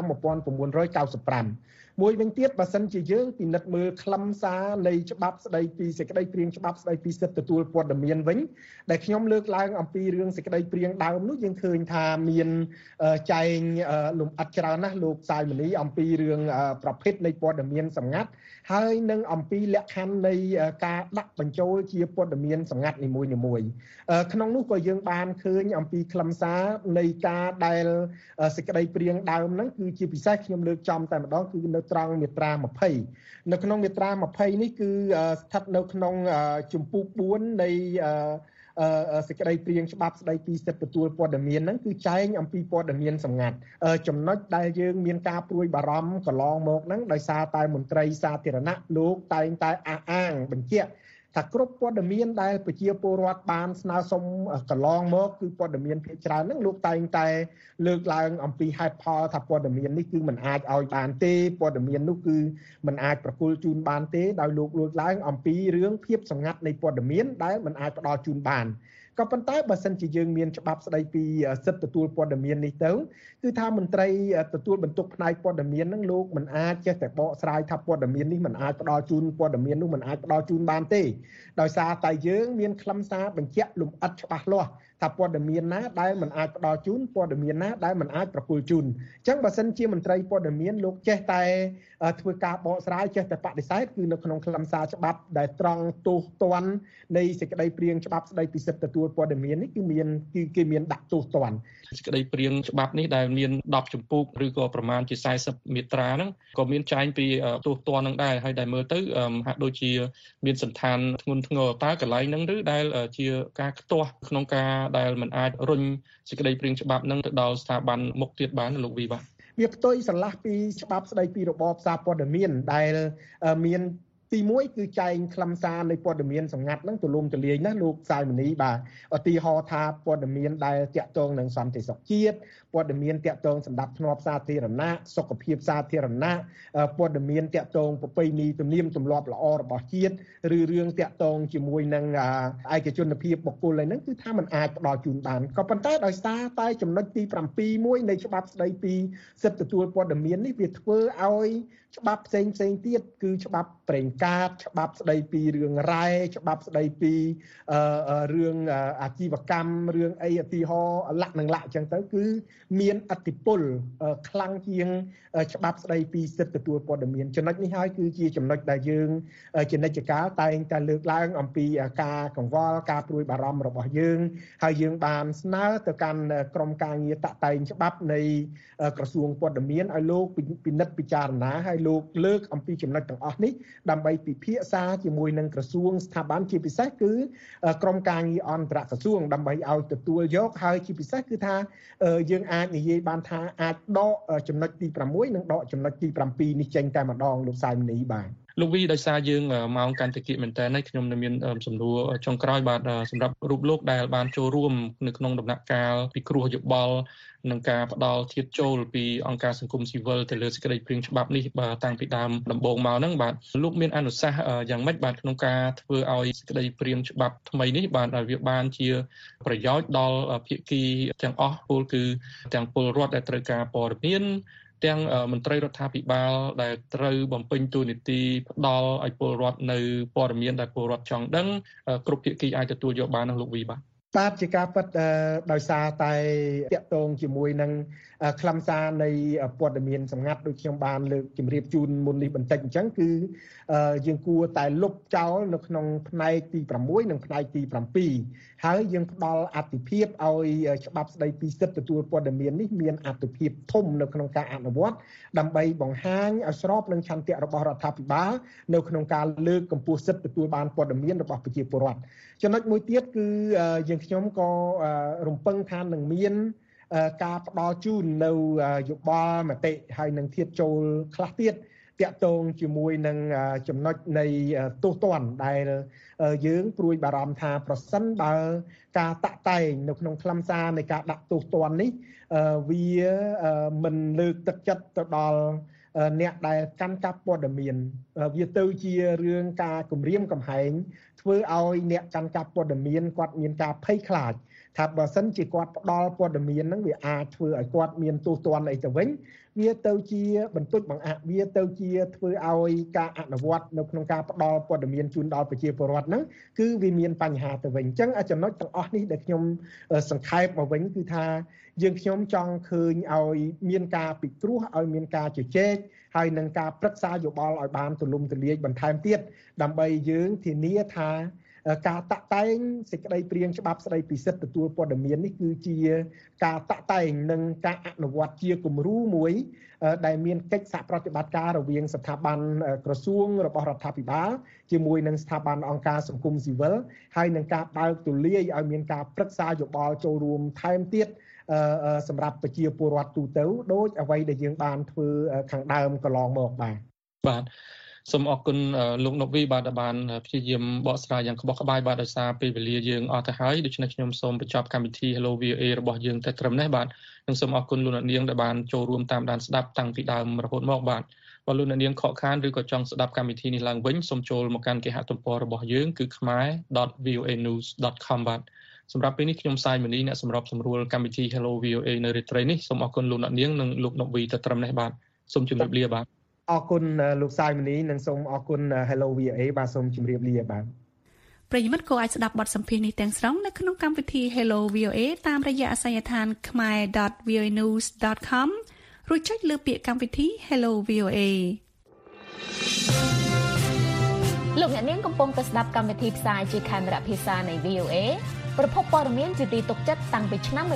1995មួយវិញទៀតបើសិនជាយើងពិនិត្យមើលខ្លឹមសារនៃច្បាប់ស្តីពីសេចក្តីព្រាងច្បាប់ស្តីពីសិទ្ធិទទួលព័ត៌មានវិញដែលខ្ញុំលើកឡើងអំពីរឿងសេចក្តីព្រាងដើមនោះយើងឃើញថាមានចែងលំអិតច្រើនណាស់លោកសាយមនីអំពីរឿងប្រភេទនៃព័ត៌មានសម្ងាត់ហើយនឹងអំពីលក្ខខណ្ឌនៃការដាក់បញ្ចូលជាព័ត៌មានសម្ងាត់នីមួយមួយក្នុងនោះក៏យើងបានឃើញអំពីខ្លឹមសារនៃការដែលសេចក្តីព្រាងដើមហ្នឹងគឺជាពិសេសខ្ញុំលើកចំតែម្ដងគឺនៅត្រង់មាត្រា20នៅក្នុងមាត្រា20នេះគឺស្ថិតនៅក្នុងជំពូក4នៃសេចក្តីព្រាងច្បាប់ស្តីពីសិទ្ធិទទួលព័ត៌មានហ្នឹងគឺចែងអំពីព័ត៌មានសម្ងាត់ចំណុចដែលយើងមានការព្រួយបារម្ភកន្លងមកហ្នឹងដោយសារតែមន្ត្រីសាធារណៈលោកតែងតែអះអាងបញ្ជាក់ថាគ្រប់ព័ត៌មានដែលប្រជាពលរដ្ឋបានស្នើសុំកន្លងមកគឺព័ត៌មានភាគច្រើនហ្នឹងលោកតែងតែលើកឡើងអំពីហេតុផលថាព័ត៌មាននេះគឺមិនអាចឲ្យបានទេព័ត៌មាននោះគឺមិនអាចប្រគល់ជូនបានទេដោយលោកលើកឡើងអំពីរឿងភាពសម្ងាត់នៃព័ត៌មានដែលមិនអាចផ្ដល់ជូនបានក៏ប៉ុន្តែបើសិនជាយើងមានច្បាប់ស្តីពីសិទ្ធិទទួលព័ត៌មាននេះទៅគឺថាមន្ត្រីទទួលបន្ទុកផ្នែកព័ត៌មានហ្នឹងលោកមិនអាចចេះតែបកស្រាយថាព័ត៌មាននេះមិនអាចផ្ដល់ជូនព័ត៌មាននោះមិនអាចផ្ដល់ជូនបានទេដោយសារតែយើងមានខ្លឹមសារបញ្ជាក់លម្អិតច្បាស់លាស់ថាព័ត៌មានណាដែលមិនអាចផ្ដល់ជូនព័ត៌មានណាដែលមិនអាចប្រគល់ជូនអញ្ចឹងបើសិនជាមន្ត្រីព័ត៌មានលោកចេះតែធ្វើការបកស្រាយចេះតែបដិសេធគឺនៅក្នុងខ្លឹមសារច្បាប់ដែលត្រង់ទោសទណ្ឌនៃសេចក្តីព្រាងច្បាប់ស្តីពីសិទ្ធិទទួលព័ត៌មាននេះគឺគេមានដាក់ទោសទណ្ឌសេចក្តីព្រាងច្បាប់នេះដែលមាន10ជំពូកឬក៏ប្រមាណជា40មាត្រាហ្នឹងក៏មានចែងពីទោសទណ្ឌហ្នឹងដែរហើយដែលមើលទៅហាក់ដូចជាមានសន្តានធ្ងន់ធ្ងរតើកន្លែងហ្នឹងឬដែលជាការខ្ទាស់ក្នុងការដែលមិនអាចរុញសេចក្តីព្រាងច្បាប់ហ្នឹងទៅដល់ស្ថាប័នមុខទៀតបានលោកវីបាទវាផ្ទុយស្រឡះពីច្បាប់ស្តីពីរបបសារព័ត៌មានដែលមានទី1គឺចែងខ្លឹមសារនៃព័ត៌មានសម្ងាត់ហ្នឹងទូលំទូលាយណាស់លោកសាយមនីបាទឧទាហរណ៍ថាព័ត៌មានដែលតាក់ទងនឹងសន្តិសុខជាតិព័ត៌មានតាក់ទងសម្ដាប់ធ្នាប់សាធារណៈសុខភាពសាធារណៈព័ត៌មានតាក់ទងប្រពៃណីទំនៀមទម្លាប់ល្អរបស់ជាតិឬរឿងតាក់ទងជាមួយនឹងឯកជនភាពបុគ្គលហ្នឹងគឺថាมันអាចផ្ដល់ជូនបានក៏ប៉ុន្តែដោយសារតែចំណុចទី7មួយនៃច្បាប់ស្តីពីសិទ្ធិទទួលព័ត៌មាននេះវាធ្វើឲ្យច្បាប់ផ្សេងទៀតគឺច្បាប់ប្រេងកាតច្បាប់ស្តីពីរឿងរ៉ែច្បាប់ស្តីពីរឿងអាជីវកម្មរឿងអីឧទាហរណ៍លក្ខណៈអញ្ចឹងទៅគឺមានឥទ្ធិពលខ្លាំងជាងច្បាប់ស្តីពីសិទ្ធិទទួលព័ត៌មានចំណុចនេះហើយគឺជាចំណុចដែលយើងជានិច្ចកាលតែងតែលើកឡើងអំពីការកង្វល់ការព្រួយបារម្ភរបស់យើងហើយយើងបានស្នើទៅកាន់ក្រមការងារតាក់តែងច្បាប់នៃក្រសួងព័ត៌មានឲ្យលោកពិនិត្យពិចារណាហើយលោកលើកអំពីចំណុចទាំងអស់នេះដើម្បីពិភាក្សាជាមួយនឹងក្រសួងស្ថាប័នជាពិសេសគឺក្រមការងារអន្តរក្រសួងដើម្បីឲ្យទទួលយកហើយជាពិសេសគឺថាយើងអាចនិយាយបានថាអាចដកចំណុចទី6និងដកចំណុចទី7នេះចេញតែម្ដងលោកសាយមនីបាទលោកវីដោយសារយើងម៉ោងកាន់តិចមែនតើខ្ញុំនៅមានសំណួរចុងក្រោយបាទសម្រាប់រូបលោកដែលបានចូលរួមនៅក្នុងដំណាក់កាលពិគ្រោះយោបល់នឹងការផ្ដល់ធៀបចូលពីអង្គការសង្គមស៊ីវិលទៅលើសេចក្តីព្រាងច្បាប់នេះបាទតាំងពីដើមដំបូងមកហ្នឹងបាទលោកមានអនុសាសន៍យ៉ាងម៉េចបាទក្នុងការធ្វើឲ្យសេចក្តីព្រាងច្បាប់ថ្មីនេះបាទឲ្យវាបានជាប្រយោជន៍ដល់ភាគីទាំងអស់ពលគឺទាំងពលរដ្ឋដែលត្រូវការព័ត៌មានទាំងមន្ត្រីរដ្ឋាភិបាលដែលត្រូវបំពេញតួនាទីផ្ដល់ឲ្យពលរដ្ឋនៅព័ត៌មានដែលពលរដ្ឋចង់ដឹងគ្រប់ភាគីអាចទទួលយកបាននឹងលោកវីបាទជាការពិតដោយសារតែតាក់ទងជាមួយនឹងខ្លឹមសារនៃព័ត៌មានសម្ងាត់ដូចខ្ញុំបានលើកជម្រាបជូនមុននេះបន្តិចអញ្ចឹងគឺយើងគួរតែលុបចោលនៅក្នុងផ្នែកទី6និងផ្នែកទី7ហើយយើងផ្ដល់អត្ថិភាពឲ្យច្បាប់ស្តីពីសិទ្ធិទទួលព័ត៌មាននេះមានអត្ថិភាពធំនៅក្នុងការអនុវត្តដើម្បីបង្ហាញឲ្យស្របនឹងឆន្ទៈរបស់រដ្ឋាភិបាលនៅក្នុងការលើកកម្ពស់សិទ្ធិទទួលបានព័ត៌មានរបស់ប្រជាពលរដ្ឋចំណុចមួយទៀតគឺយើងខ្ញុំក៏រំពឹងថានឹងមានការផ្ដល់ជូននៅយោបល់មតិហើយនឹងធៀបចូលខ្លះទៀតតាក់ទងជាមួយនឹងចំណុចនៃទោសទណ្ឌដែលយើងព្រួយបារម្ភថាប្រសិនបើការតាក់តែងនៅក្នុងខ្លឹមសារនៃការដាក់ទោសទណ្ឌនេះវាមិនលើកទឹកចិត្តទៅដល់អ្នកដែលកាន់កាប់ព័ត៌មានវាទៅជារឿងការគំរាមកំហែងធ្វើឲ្យអ្នកកាន់កាប់ព័ត៌មានគាត់មានការភ័យខ្លាចថាបើសិនជាគាត់ផ្ដល់ព័ត៌មានហ្នឹងវាអាចធ្វើឲ្យគាត់មានទោសទណ្ឌអីទៅវិញវាទៅជាបន្ទុកបង្អាក់វាទៅជាធ្វើឲ្យការអនុវត្តនៅក្នុងការផ្ដល់ព័ត៌មានជូនដល់ប្រជាពលរដ្ឋហ្នឹងគឺវាមានបញ្ហាទៅវិញអញ្ចឹងចំណុចទាំងអស់នេះដែលខ្ញុំសង្ខេបមកវិញគឺថាយើងខ្ញុំចង់ឃើញឲ្យមានការពិគ្រោះឲ្យមានការជជែកហើយនឹងការប្រឹក្សាយោបល់ឲ្យបានទូលំទូលាយបន្ថែមទៀតដើម្បីយើងធានាថាការតាក់តែងសេចក្តីព្រាងច្បាប់ស្តីពីសិទ្ធិទទួលព័ត៌មាននេះគឺជាការតាក់តែងនិងការអនុវត្តជាគំរូមួយដែលមានកិច្ចសហប្រតិបត្តិការរវាងស្ថាប័នក្រសួងរបស់រដ្ឋាភិបាលជាមួយនឹងស្ថាប័នអង្គការសង្គមស៊ីវិលហើយនឹងការបើកទូលាយឲ្យមានការប្រឹក្សាយោបល់ចូលរួមថែមទៀតសម្រាប់ប្រជាពលរដ្ឋទូទៅដូចអ្វីដែលយើងបានធ្វើខាងដើមកន្លងមកបាទសូមអរគុណលោកណូវីបាទដែលបានព្យាយាមបកស្រាយយ៉ាងក្បោះក្បាយបាទដោយសារពេលវេលាយើងអស់ទៅហើយដូច្នេះខ្ញុំសូមបញ្ចប់កម្មវិធី Hello VOA របស់យើងតែត្រឹមនេះបាទនិងសូមអរគុណលោកអ្នកនាងដែលបានចូលរួមតាមដានស្ដាប់តាំងពីដើមរហូតមកបាទបើលោកអ្នកនាងខកខានឬក៏ចង់ស្ដាប់កម្មវិធីនេះឡើងវិញសូមចូលមកកាន់គេហទំព័ររបស់យើងគឺ khmer.voanews.com បាទសម្រាប់ពេលនេះខ្ញុំសាយមនីអ្នកសម្របសម្រួលកម្មវិធី Hello VOA នៅរាត្រីនេះសូមអរគុណលោកអ្នកនាងនិងលោកណូវីតែត្រឹមនេះបាទសូមជម្រាបលាបាទអរគុណលោកសាយមនីនិងសូមអរគុណ Hello VOA បាទសូមជម្រាបលាបាទប្រិយមិត្តក៏អាចស្ដាប់បទសម្ភាសន៍នេះទាំងស្រុងនៅក្នុងកម្មវិធី Hello VOA តាមរយៈអាសយដ្ឋាន khmer.voanews.com រួចចុចលើពាក្យកម្មវិធី Hello VOA លោកអ្នកនាងកំពុងតែស្ដាប់កម្មវិធីផ្សាយជាខេមរៈភាសានៃ VOA ប្រភពព័ត៌មានជាទីទុកចិត្តតាំងពីឆ្នាំ1955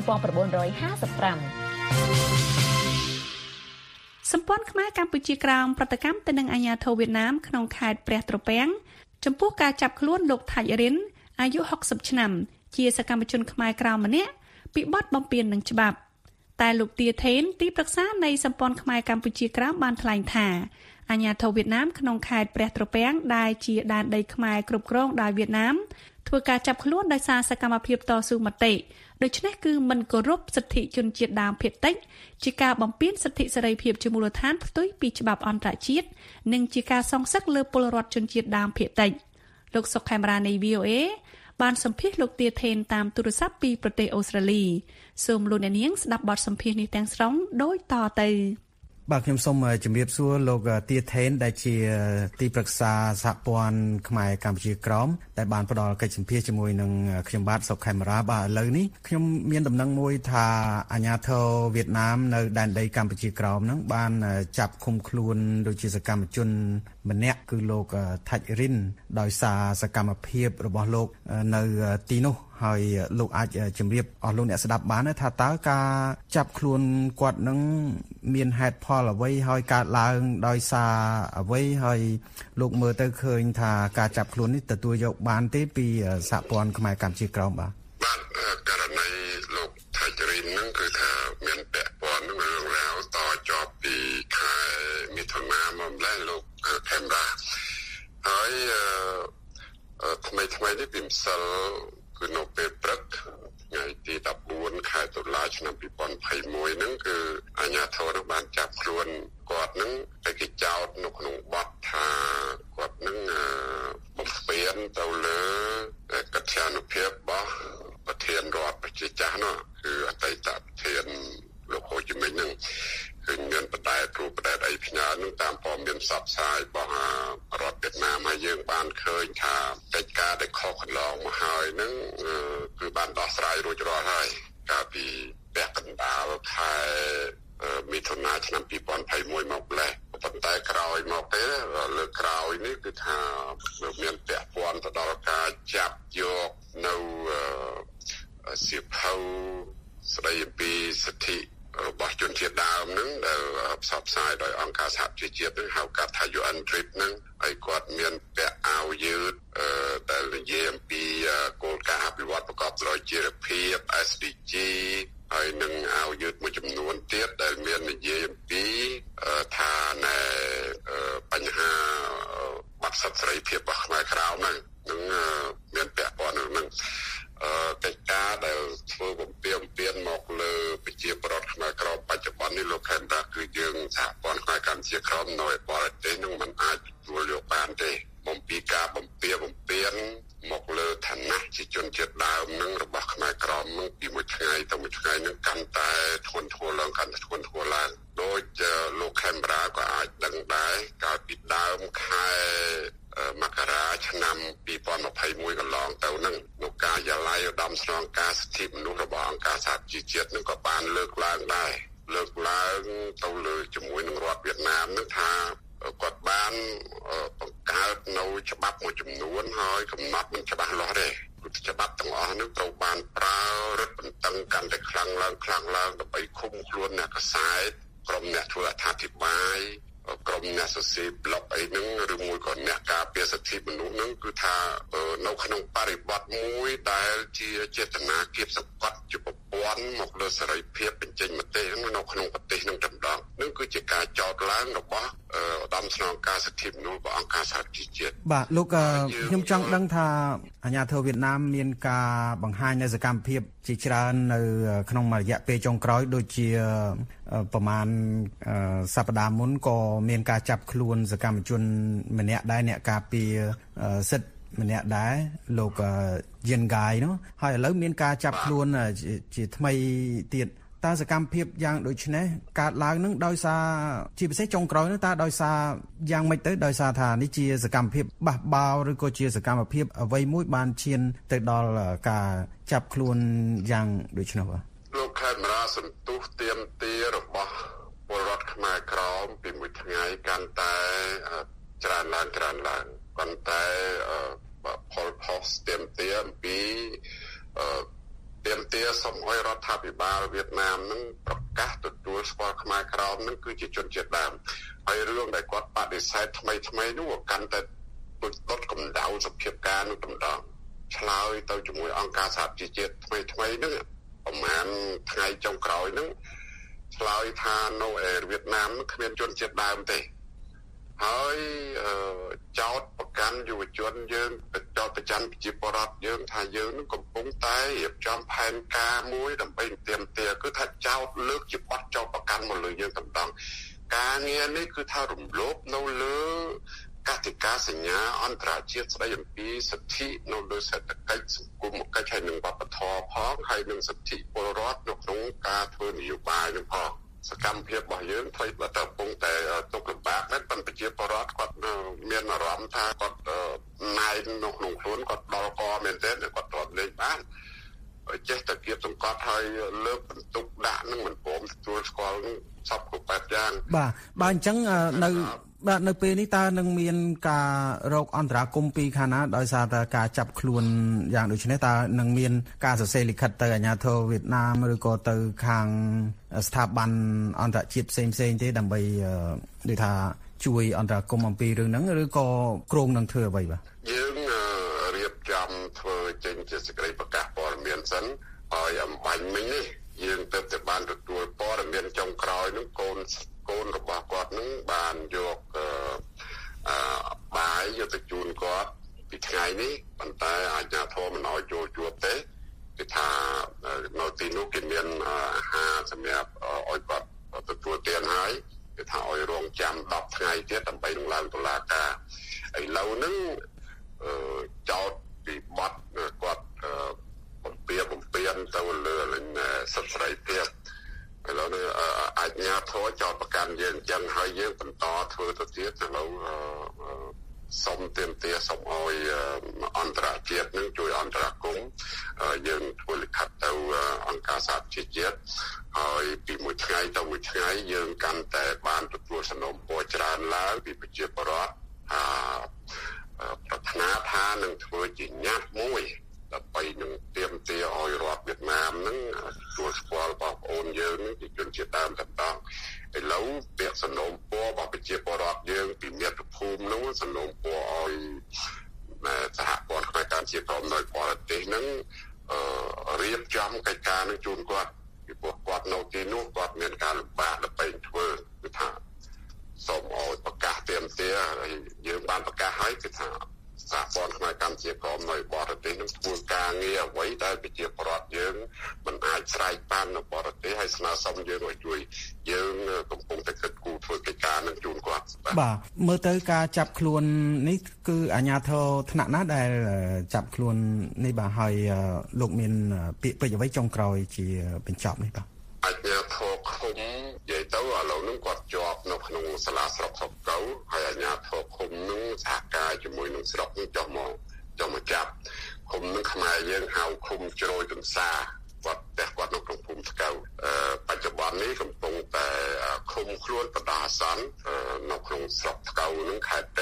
សម្ព័ន្ធខ្មែរកម្ពុជាក្រោមប្រតិកម្មទៅនឹងអាញាធរវៀតណាមក្នុងខេត្តព្រះត្រពាំងចំពោះការចាប់ខ្លួនលោកថាច់រិនអាយុ60ឆ្នាំជាសកម្មជនខ្មែរក្រោមម្នាក់ពីបទបំពាននឹងច្បាប់តែលោកទាថេនទីប្រឹក្សានៃសម្ព័ន្ធខ្មែរកម្ពុជាក្រោមបានថ្លែងថាអាញាធរវៀតណាមក្នុងខេត្តព្រះត្រពាំងដែលជាដែនដីខ្មែរគ្រប់គ្រងដោយវៀតណាមធ្វើការចាប់ខ្លួនដោយសារសកម្មភាពតស៊ូមតិដូច្នេះគឺមិនគោរពសិទ្ធិជនជាតិដើមភាគតិចជាការបំពានសិទ្ធិសេរីភាពជាមូលដ្ឋានផ្ទុយពីច្បាប់អន្តរជាតិនិងជាការសងសឹកលើពលរដ្ឋជនជាតិដើមភាគតិចលោកសុកខេមរានៃ VOA បានសម្ភាសន៍លោកទាថេនតាមទូរស័ព្ទពីប្រទេសអូស្ត្រាលីសូមលោកអ្នកនាងស្ដាប់បទសម្ភាសន៍នេះទាំងស្រុងដូចតទៅបាទខ្ញុំសូមជម្រាបសួរលោកទាថេនដែលជាទីប្រឹក្សាសហព័ន្ធខ្មែរកម្ពុជាក្រោមដែលបានផ្ដល់កិច្ចសម្ភាសន៍ជាមួយនឹងខ្ញុំបាទសុកខេមរាបាទឥឡូវនេះខ្ញុំមានដំណឹងមួយថាអាជ្ញាធរវៀតណាមនៅដែនដីកម្ពុជាក្រោមហ្នឹងបានចាប់ឃុំខ្លួនដូចជាសកម្មជនម្នាក់គឺលោកថាច់រិនដោយសារសកម្មភាពរបស់លោកនៅទីនោះហើយលោកអាចជម្រាបអស់លោកអ្នកស្ដាប់បានថាតើការចាប់ខ្លួនគាត់នឹងមានហេតុផលអ្វីហើយកើតឡើងដោយសារអ្វីហើយលោកមើលទៅឃើញថាការចាប់ខ្លួននេះទទួលយកបានទេពីសហព័ន្ធខ្មែរកម្ពុជាក្រោមបាទករណីលោកថាច់រិនហ្នឹងគឺថាមានពាក់ព័ន្ធនឹងរឿងរ៉ាវតជាប់ពីខែមិថុនាមកម្លេះលោកខេមរាហើយថ្មីនេះពីម្សិលគឺនៅពេលព្រឹកថ្ងៃទី14ខែតុលាឆ្នាំ2021ហ្នឹងគឺអាជ្ញាធរបានចាប់ខ្លួនគាត់ហ្នឹងតែគេចោទនៅក្នុងបទថាគាត់ហ្នឹងបំពេញទៅលើកិត្យានុភាពរបស់ប្រធានរដ្ឋប្រជាចាស់នោះគឺអតីតប្រធានលោកហូជីមិញហ្នឹងគឺមានបដែតរូបបដែតអីផ្ញើនឹងតាមព័ត៌មានផ្សព្វផ្សាយរបស់រដ្ឋវៀតណាមហើយយើងបានឃើញថាកិច្ចការដែលខុសកន្លងមកហើយនឹងគឺបានដោះស្រាយរួចរាល់ហើយកាលពីពាក់កណ្ដាលខែមិថុនាឆ្នាំ2021មកម្លេះប៉ុន្តែក្រោយមកទេលើកក្រោយនេះគឺថាមានពាក់ព័ន្ធទៅដល់ការចាប់យកនៅសៀវភៅស្ដីអំពីសិទ្ធិរបស់ជនជាតិដើមហ្នឹងដែលផ្សព្វផ្សាយដោយអង្គការសហប្រជាជាតិហ្នឹងហៅកាត់ថា UN Trip ហ្នឹងហើយគាត់មានពាក់អាវយឺតដែលនិយាយអំពីគោលការណ៍អភិវឌ្ឍប្រកបដោយចីរភាព SDG ហើយនឹងអាវយឺតមួយចំនួនទៀតដែលមាននិយាយអំពីថាណែបញ្ហាបាត់សិទ្ធិសេរីភាពរបស់ខ្មែរក្រៅហ្នឹងមានពាក់ព័ន្ធនឹងកិច្ចការដែលធ្វើបំពេញមកលើប្រជាពលរដ្ឋខ្មែរក្រមបច្ចុប្បន្ននេះលោកខេមរាគឺយើងសហព័ន្ធខ្មែរកម្ពុជាក្រមនៅឯបរទេសនឹងមិនអាចទទួលយកបានទេបំពីការបំពេញមកលើឋានៈជាជនជាតិដើមនឹងរបស់ខ្មែរក្រមនឹងពីមួយថ្ងៃទៅមួយថ្ងៃនឹងកាន់តែធ្ងន់ធ្ងរឡើងដោយលោកខេមរាក៏អាចដឹងដែរកាលពីដើមខែមករាឆ្នាំ2021កន្លងទៅនឹងលោកកាយាល័យឧត្តមស្នងការសិទ្ធិមនុស្សរបស់អង្គការសហប្រជាជាតិនឹងក៏បានលើកឡើងទៅលើជាមួយនឹងរដ្ឋវៀតណាមនឹងថាគាត់បានបង្កើតនៅច្បាប់មួយចំនួនហើយកំណត់មិនច្បាស់លាស់ទេច្បាប់ទាំងអស់នោះត្រូវបានប្រើរឹតបន្តឹងកាន់តែខ្លាំងឡើងដើម្បីឃុំខ្លួនអ្នកកសែតក្រុមអ្នកធ្វើអត្ថាធិប្បាយក្រុមអ្នកសរសេរប្លុកអីហ្នឹងឬមួយក៏អ្នកការពារសិទ្ធិមនុស្សហ្នឹងគឺថានៅក្នុងបរិបទមួយដែលជាចេតនាគៀបសង្កត់ជាប្រព័ន្ធមកលើសេរីភាពបញ្ចេញមតិហ្នឹងនៅក្នុងប្រទេសហ្នឹងតែម្ដងនឹងគឺជាការចោទឡើងរបស់ឧត្តមស្នងការសិទ្ធិមនុស្សរបស់អង្គការសហជីវជាតិបាទលោកខ្ញុំចង់ដឹងថាអាជ្ញាធរវៀតណាមមានការបង្ហាញនៅសកម្មភាពជាច្រើននៅក្នុងរយៈពេលចុងក្រោយដូចជាប្រហែលសប្តាហ៍មុនក៏មានការចាប់ខ្លួនសកម្មជនម្នាក់ដែរអ្នកការពារសិទ្ធិម្នាក់ដែរលោកយិនហ្គាយនោះហើយឥឡូវមានការចាប់ខ្លួនជាថ្មីទៀតតើសកម្មភាពយ៉ាងដូចនេះកើតឡើងនឹងដោយសារជាពិសេសចុងក្រោយនោះតើដោយសារយ៉ាងម៉េចទៅដោយសារថានេះជាសកម្មភាពបះបោរឬក៏ជាសកម្មភាពអ្វីមួយបានឈានទៅដល់ការចាប់ខ្លួនយ៉ាងដូចនេះបាទលោកខេមរាសន្ទុះទៀមទារបស់ពលរដ្ឋខ្មែរក្រមពីមួយថ្ងៃកាន់តែច្រើនឡើងប៉ុន្តែផលផុសទៀមទាអំពីទៀមទាសូមឲ្យរដ្ឋាភិបាលវៀតណាមនឹងប្រកាសទទួលស្គាល់ខ្មែរក្រមនឹងគឺជាជនជាតិដើមហើយរឿងដែលគាត់បដិសេធថ្មីនោះកាន់តែដុតកម្ដៅសភាពការនោះតម្ដងឆ្លើយទៅជាមួយអង្គការសហជីវជាតិថ្មីហ្នឹងប្រហែលថ្ងៃចុងក្រោយហ្នឹងឆ្លើយថានៅឯវៀតណាមគ្មានជនជាតិដើមទេហើយចោតប្រកាន់យុវជនយើងចោតប្រកាន់ប្រជាពលរដ្ឋយើងថាយើងនឹងកំពុងតែរៀបចំផែនការមួយដើម្បីទាមទារគឺថាចោតលើកជាបទចោតប្រកាន់មកលើយើងតែម្ដងការងារនេះគឺថារំលោភនៅលើកតិកាសញ្ញាអន្តរជាតិស្តីអំពីសិទ្ធិនៅលើសេដ្ឋកិច្ចសង្គមកិច្ចហើយនិងវប្បធម៌ផងហើយនិងសិទ្ធិពលរដ្ឋនៅក្នុងការធ្វើនយោបាយនឹងផងសកម្មភាពរបស់យើងធ្វើទៅកំពុងតែទុកលំបាកដែរប៉ុន្តែប្រជាពលរដ្ឋគាត់មានអារម្មណ៍ថាគាត់ណែននៅក្នុងខ្លួនគាត់ដល់កមែនទែនគាត់ទ្រាំលេងបានចេះតែគៀបសង្កត់ហើយលើកបន្ទុកដាក់នឹងមិនព្រមទទួលស្គាល់សពគ្រប់បែបយ៉ាងបាទអញ្ចឹងនៅពេលនេះតើនឹងមានការរកអន្តរាគមន៍ពីខាងណាដោយសារតែការចាប់ខ្លួនយ៉ាងដូចនេះតើនឹងមានការសរសេរលិខិតទៅអាជ្ញាធរវៀតណាមឬក៏ទៅខាងស្ថាប័នអន្តរជាតិផ្សេងទេដើម្បីដូចថាជួយអន្តរាគមន៍អំពីរឿងហ្នឹងឬក៏គ្រោងនឹងធ្វើអ្វីបាទយើងរៀបចំធ្វើចេញជាសេចក្តីប្រកាសព័ត៌មានសិនហើយអំបញ្ញមិញនេះយើងទៅតែបានទទួលព័ត៌មានចុងក្រោយហ្នឹងកូនរបស់គាត់នឹងបានយកបាយយកទៅជូនគាត់ពីថ្ងៃនេះប៉ុន្តែអាជ្ញាធរមិនឲ្យចូលជួបទេគឺថានៅទីនោះគេមានអាហារសម្រាប់ឲ្យគាត់ទទួលទានហើយគឺថាឲ្យរងចាំ10ថ្ងៃទៀតដើម្បីនឹងឡើងតុលាការឥឡូវហ្នឹងចោតពីបទគាត់បំពេញទៅលើសិទ្ធិសេរីភាពឥឡូវនេះអាជ្ញាធរចោទប្រកាន់យើងអញ្ចឹងហើយយើងបន្តធ្វើទៅទៀតឥឡូវសូមទាមទារសូមឲ្យអន្តរជាតិនឹងជួយអន្តរាគមន៍យើងធ្វើលិខិតទៅអង្គការសហជីវជាតិហើយពីមួយថ្ងៃទៅមួយថ្ងៃយើងកាន់តែបានទទួលសំណូមពរច្រើនឡើងពីប្រជាពលរដ្ឋប្រាថ្នាថានឹងធ្វើជាញត្តិមួយដើម្បីនឹងទាមទារឲ្យរដ្ឋវៀតណាមនឹងទទួលស្គាល់បងប្អូនយើងនឹងជាជនជាតិដើមតែម្ដងឥឡូវពាក្យសំណូមពររបស់ប្រជាពលរដ្ឋយើងពីមាតុភូមិនោះសំណូមពរឲ្យសហព័ន្ធខ្មែរកម្ពុជាក្រមនៅបរទេសនឹងរៀបចំកិច្ចការនឹងជូនគាត់ពីព្រោះគាត់នៅទីនោះគាត់មានការលំបាកដើម្បីធ្វើគឺថាសូមឲ្យប្រកាសទាមទារហើយយើងបានប្រកាសហើយគឺថាសហព័ន្ធខ្មែរកម្ពុជាក្រមនៅបរទេសនឹងធ្វើការងារអ្វីដែលប្រជាពលរដ្ឋយើងមិនអាចស្រែកបាននៅបរទេសហើយស្នើសុំយើងឲ្យជួយយើងកំពុងតែគិតគូរធ្វើកិច្ចការនឹងជូនគាត់បាទមើលទៅការចាប់ខ្លួននេះគឺអាជ្ញាធរថ្នាក់ណាដែលចាប់ខ្លួននេះបាទហើយលោកមានពាក្យពេចន៍អ្វីចុងក្រោយជាបញ្ចប់នេះបាទអាជ្ញាធរឃុំនិយាយទៅឥឡូវហ្នឹងគាត់ជាប់នៅក្នុងសាលាស្រុកស្រុកកៅហើយអាជ្ញាធរឃុំហ្នឹងសហការជាមួយនឹងស្រុកហ្នឹងចុះមកចាប់ឃុំហ្នឹងខ្មែរយើងហៅឃុំជ្រោយទន្សាគាត់នៅក្នុងភូមិស្កៅបច្ចុប្បន្ននេះកំពុងតែឃុំខ្លួនបដាអាសន្ននៅក្នុងស្រុកស្កៅហ្នឹងខេត្តព្រះត្រពាំង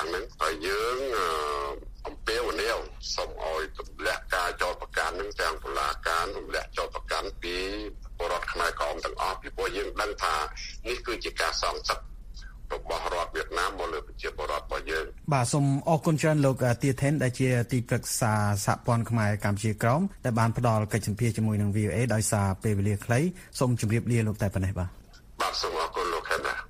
ហ្នឹងហើយយើងអំពាវនាវសូមឲ្យទម្លាក់ការចោទប្រកាន់នឹងទាំងតុលាការទម្លាក់ចោទប្រកាន់ពីពលរដ្ឋខ្មែរក្រមទាំងអស់ពីព្រោះយើងដឹងថានេះគឺជាការសងសឹករបស់រដ្ឋវៀតណាមមកលើប្រជាពលរដ្ឋរបស់យើងបាទសូមអរគុណច្រើនលោកទាថេនដែលជាទីប្រឹក្សាសហព័ន្ធខ្មែរកម្ពុជាក្រមដែលបានផ្ដល់កិច្ចសម្ភាសជាមួយនឹង VOA ដោយសារពេលវេលាខ្លីសូមជម្រាបលាលោកតែប៉ុណ្ណេះបាទសូមអរគុណលោកខេមរា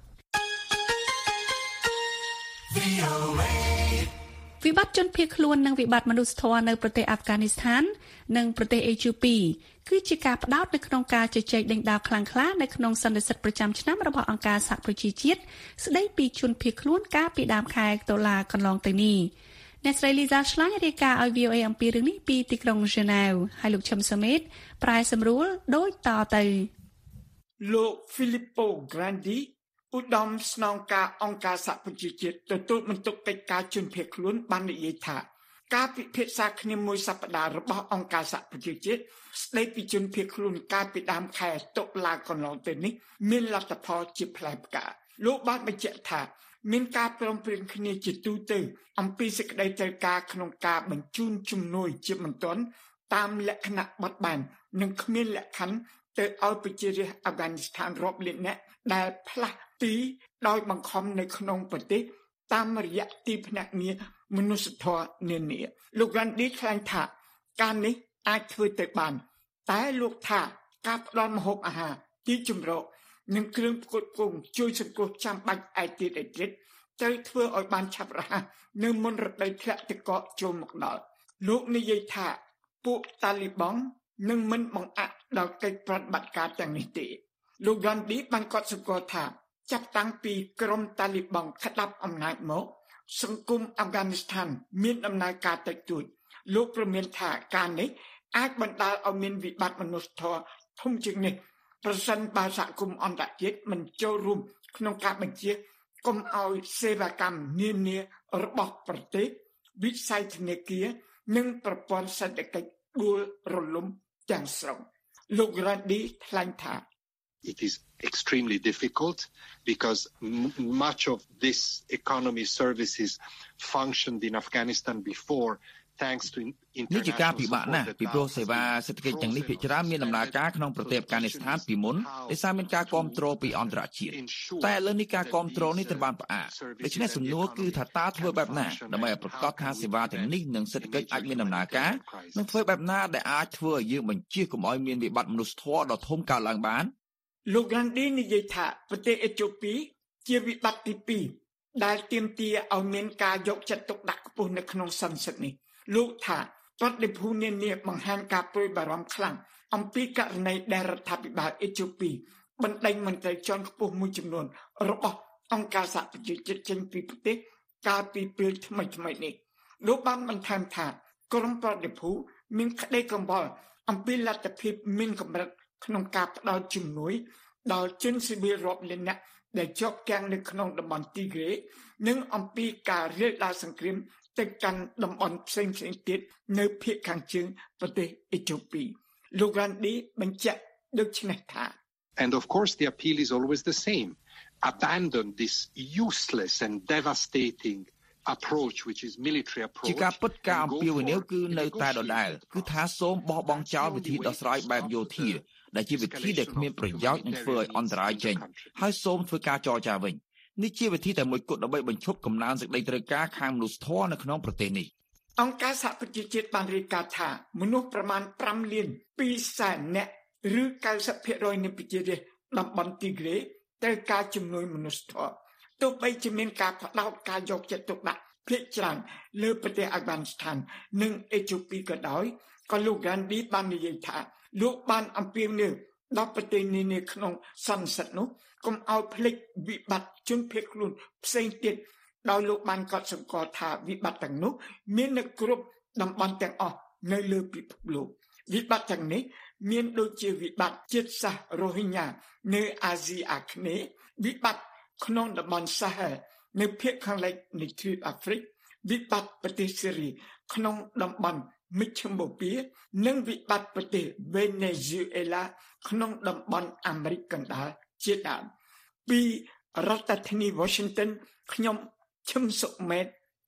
វិបត្តិជនភៀសខ្លួននិងវិបត្តិមនុស្សធម៌នៅប្រទេសអាហ្វហ្គានីស្ថាននិងប្រទេសអេជូពីគឺជាការផ្ដោតនៅក្នុងការជជែកដេញដោលខ្លាំងក្លានៅក្នុងសន្និសីទប្រចាំឆ្នាំរបស់អង្គការសហប្រជាជាតិស្ដីពីជនភៀសខ្លួនកាលពីដើមខែតុលាកន្លងទៅនេះអ្នកស្រី Lisa Schlein រាយការណ៍ឲ្យ VOA អំពីរឿងនេះពីទីក្រុង Geneva ហើយលោកឈឹមសមេតប្រែសម្រួលដូចតទៅលោក Filippo Grandi ឧត្តមស្នងការអង្គការសហប្រជាជាតិទទួលបន្ទុកកិច្ចការជនភៀសខ្លួនបាននិយាយថាការពិភាក្សាគ្នាមួយសប្តាហ៍របស់អង្គការសហប្រជាជាតិស្ដីពីជនភៀសខ្លួនកាលពីដើមខែតុលាកន្លងទៅនេះមានលទ្ធផលជាផ្លែផ្កាលោកបានបញ្ជាក់ថាមានការព្រមព្រៀងគ្នាជាទូទៅអំពីសេចក្តីត្រូវការក្នុងការបញ្ជូនជំនួយជាបន្ទាន់តាមលក្ខណៈបត់បែននិងគ្មានលក្ខខណ្ឌទៅឲ្យប្រជារាស្ត្រអាហ្វហ្គានីស្ថានរាប់លាននាក់ដែលផ្លាស់ទីដោយបង្ខំនៅក្នុងប្រទេសតាមរយៈទីភ្នាក់ងារមនុស្សធម៌នានាលោក Gandhi ថ្លែងថាការនេះអាចធ្វើទៅបានតែលោកថាការផ្ដល់ម្ហូបអាហារទីជម្រកនិងគ្រឿងផ្គត់ផ្គង់ជួយសង្គ្រោះចាំបាច់ឯទៀតត្រូវធ្វើឲ្យបានឆាប់រហ័សនៅមុនរដូវធ្លាក់ទឹកកកចូលមកដល់លោកនិយាយថាពួកតាលីបង់នឹងមិនបង្អាក់ដល់កិច្ចប្រតិបត្តិការទាំងនេះទេលោក Gandhi បានកត់សម្គាល់ថាចាប់តាំងពីក្រុមតាលីបង់ក្តាប់អំណាចមកសង្គមអាហ្វហ្គានីស្ថានមានដំណើរការតិចតួចលោកប្រមានថាការនេះអាចបណ្ដាលឲ្យមានវិបត្តិមនុស្សធម៌ធំជាងនេះប្រសិនបើសហគមន៍អន្តរជាតិមិនចូលរួមក្នុងការបញ្ជាកុំឲ្យសេវាកម្មនានារបស់ប្រទេសវិស័យធនាគារនិងប្រព័ន្ធសេដ្ឋកិច្ចដួលរលំទាំងស្រុងលោក Grandi ថ្លែងថា It is extremely difficult because much of this economy services functioned in Afghanistan before thanks to នេះជាការពិបាកណាស់ពីព្រោះសេវាសេដ្ឋកិច្ចទាំងនេះភាគច្រើនមានដំណើរការក្នុងប្រទេសអាហ្វហ្គានីស្ថានពីមុនដោយសារមានការគ្រប់គ្រងពីអន្តរជាតិតែឥឡូវនេះការគ្រប់គ្រងនេះត្រូវបានផ្អាកដូច្នេះសំណួរគឺថាតើធ្វើបែបណាដើម្បីឲ្យប្រកាសថាសេវាទាំងនេះនិងសេដ្ឋកិច្ចអាចមានដំណើរការនិងធ្វើបែបណាដែលអាចធ្វើឲ្យយើងបញ្ជៀសកុំឲ្យមានវិបត្តិមនុស្សធម៌ដ៏ធំកើតឡើងបានលោក Gandhi និយាយថាប្រទេសអេជូពីជាវិបត្តិទី2ដែលទាមទារឲ្យមានការយកចិត្តទុកដាក់ខ្ពស់នៅក្នុងសន្និសីទនេះលោកថាប្រតិភូនានាបង្ហាញការព្រួយបារម្ភខ្លាំងអំពីករណីដែលរដ្ឋាភិបាលអេជូពីបណ្ដេញមន្ត្រីជាន់ខ្ពស់មួយចំនួនរបស់អង្គការសហប្រជាជាតិចេញពីប្រទេសកាលពីពេលថ្មីៗនេះលោកបានបន្ថែមថាក្រុមប្រតិភូមានក្តីកង្វល់អំពីលទ្ធភាពមានកម្រិតក្នុងការផ្ដល់ជំនួយដល់ជនស៊ីវិលរាប់លាននាក់ដែលជាប់គាំងនៅក្នុងតំបន់ទីក្រេនិងអំពីការរាលដាលសង្គ្រាមទៅកាន់តំបន់ផ្សេងៗទៀតនៅភាគខាងជើងប្រទេសអេជូពីលោក Gandhi បញ្ជាក់ដូចនេះថា And of course the appeal is always the same abandon this useless and devastating approach which is military approach ជាការពិតការអំពាវនាវគឺនៅតែដដែលគឺថាសូមបោះបង់ចោលវិធីដោះស្រាយបែបយោធាដែលជាវិធីដែលគ្មានប្រយោជន៍និងធ្វើឲ្យអន្តរាយចេញហើយសូមធ្វើការចរចាវិញនេះជាវិធីតែមួយគត់ដើម្បីបញ្ឈប់កំណើនសេចក្តីត្រូវការខាងមនុស្សធម៌នៅក្នុងប្រទេសនេះអង្គការសហប្រជាជាតិបានរាយការណ៍ថាមនុស្សប្រមាណ5លាន2សែននាក់ឬ 90% នៃប្រជារាស្ត្រតំបន់ទីក្រេត្រូវការជំនួយមនុស្សធម៌ទោះបីជាមានការផ្ដោតការយកចិត្តទុកដាក់ភាគច្រើនលើប្រទេសអាហ្វហ្គានីស្ថាននិងអេជូពីក៏ដោយក៏លោក Gandhi បាននិយាយថាលោកបានអំពាវនាវដល់ប្រទេសនានាក្នុងសន្និសីទនោះកុំឲ្យភ្លេចវិបត្តិជនភៀសខ្លួនផ្សេងទៀតដោយលោកបានកត់សម្គាល់ថាវិបត្តិទាំងនោះមាននៅគ្រប់តំបន់ទាំងអស់នៅលើពិភពលោកវិបត្តិទាំងនេះមានដូចជាវិបត្តិជាតិសាសន៍រ៉ូហីញ៉ានៅអាស៊ីអាគ្នេយ៍វិបត្តិក្នុងតំបន់សាហែលនៅភាគខាងលិចនៃទ្វីបអាហ្វ្រិកវិបត្តិប្រទេសសេរីក្នុងតំបន់មជ្ឈមបូព៌ានិងវិបត្តិប្រទេសវេណេស៊ុយអេឡាក្នុងតំបន់អាមេរិកកណ្ដាលជាដើមពីរដ្ឋធានី Washington ខ្ញុំឈឹមសុមេត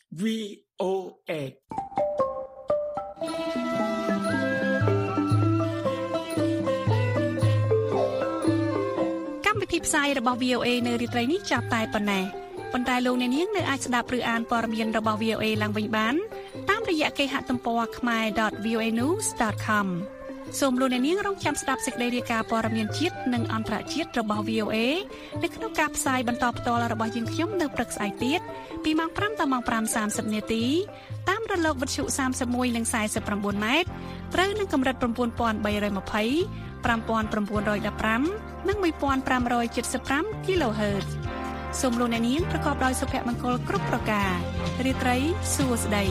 VOA កម្មវិធីផ្សាយរបស់ VOA នៅរាត្រីនេះចាប់តែប៉ុណ្ណេះប៉ុន្តែលោកអ្នកនាងនៅអាចស្ដាប់ឬអានព័ត៌មានរបស់ VOA ឡើងវិញបានតាមរយៈគេហទំព័រ khmer.voanews.com សូមលោកអ្នកនាងរងចាំស្ដាប់សេចក្តីរាយការណ៍ព័ត៌មានជាតិនិងអន្តរជាតិរបស់ VOA នៅក្នុងការផ្សាយបន្តផ្ទាល់របស់យើងខ្ញុំនៅព្រឹកស្អែកទៀតពីម៉ោង 5 ដល់ម៉ោង 5:30 នាទីតាមរលកវិទ្យុ 31 និង 49 ម៉ែត្រត្រូវនឹងកម្រិត 9320 5915 និង 1575 kHz សូមលោកអ្នកនាងប្រកបដោយសុភមង្គលគ្រប់ប្រការរាត្រីសួស្តី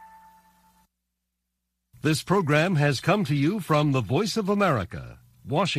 This program has come to you from the Voice of America, Washington.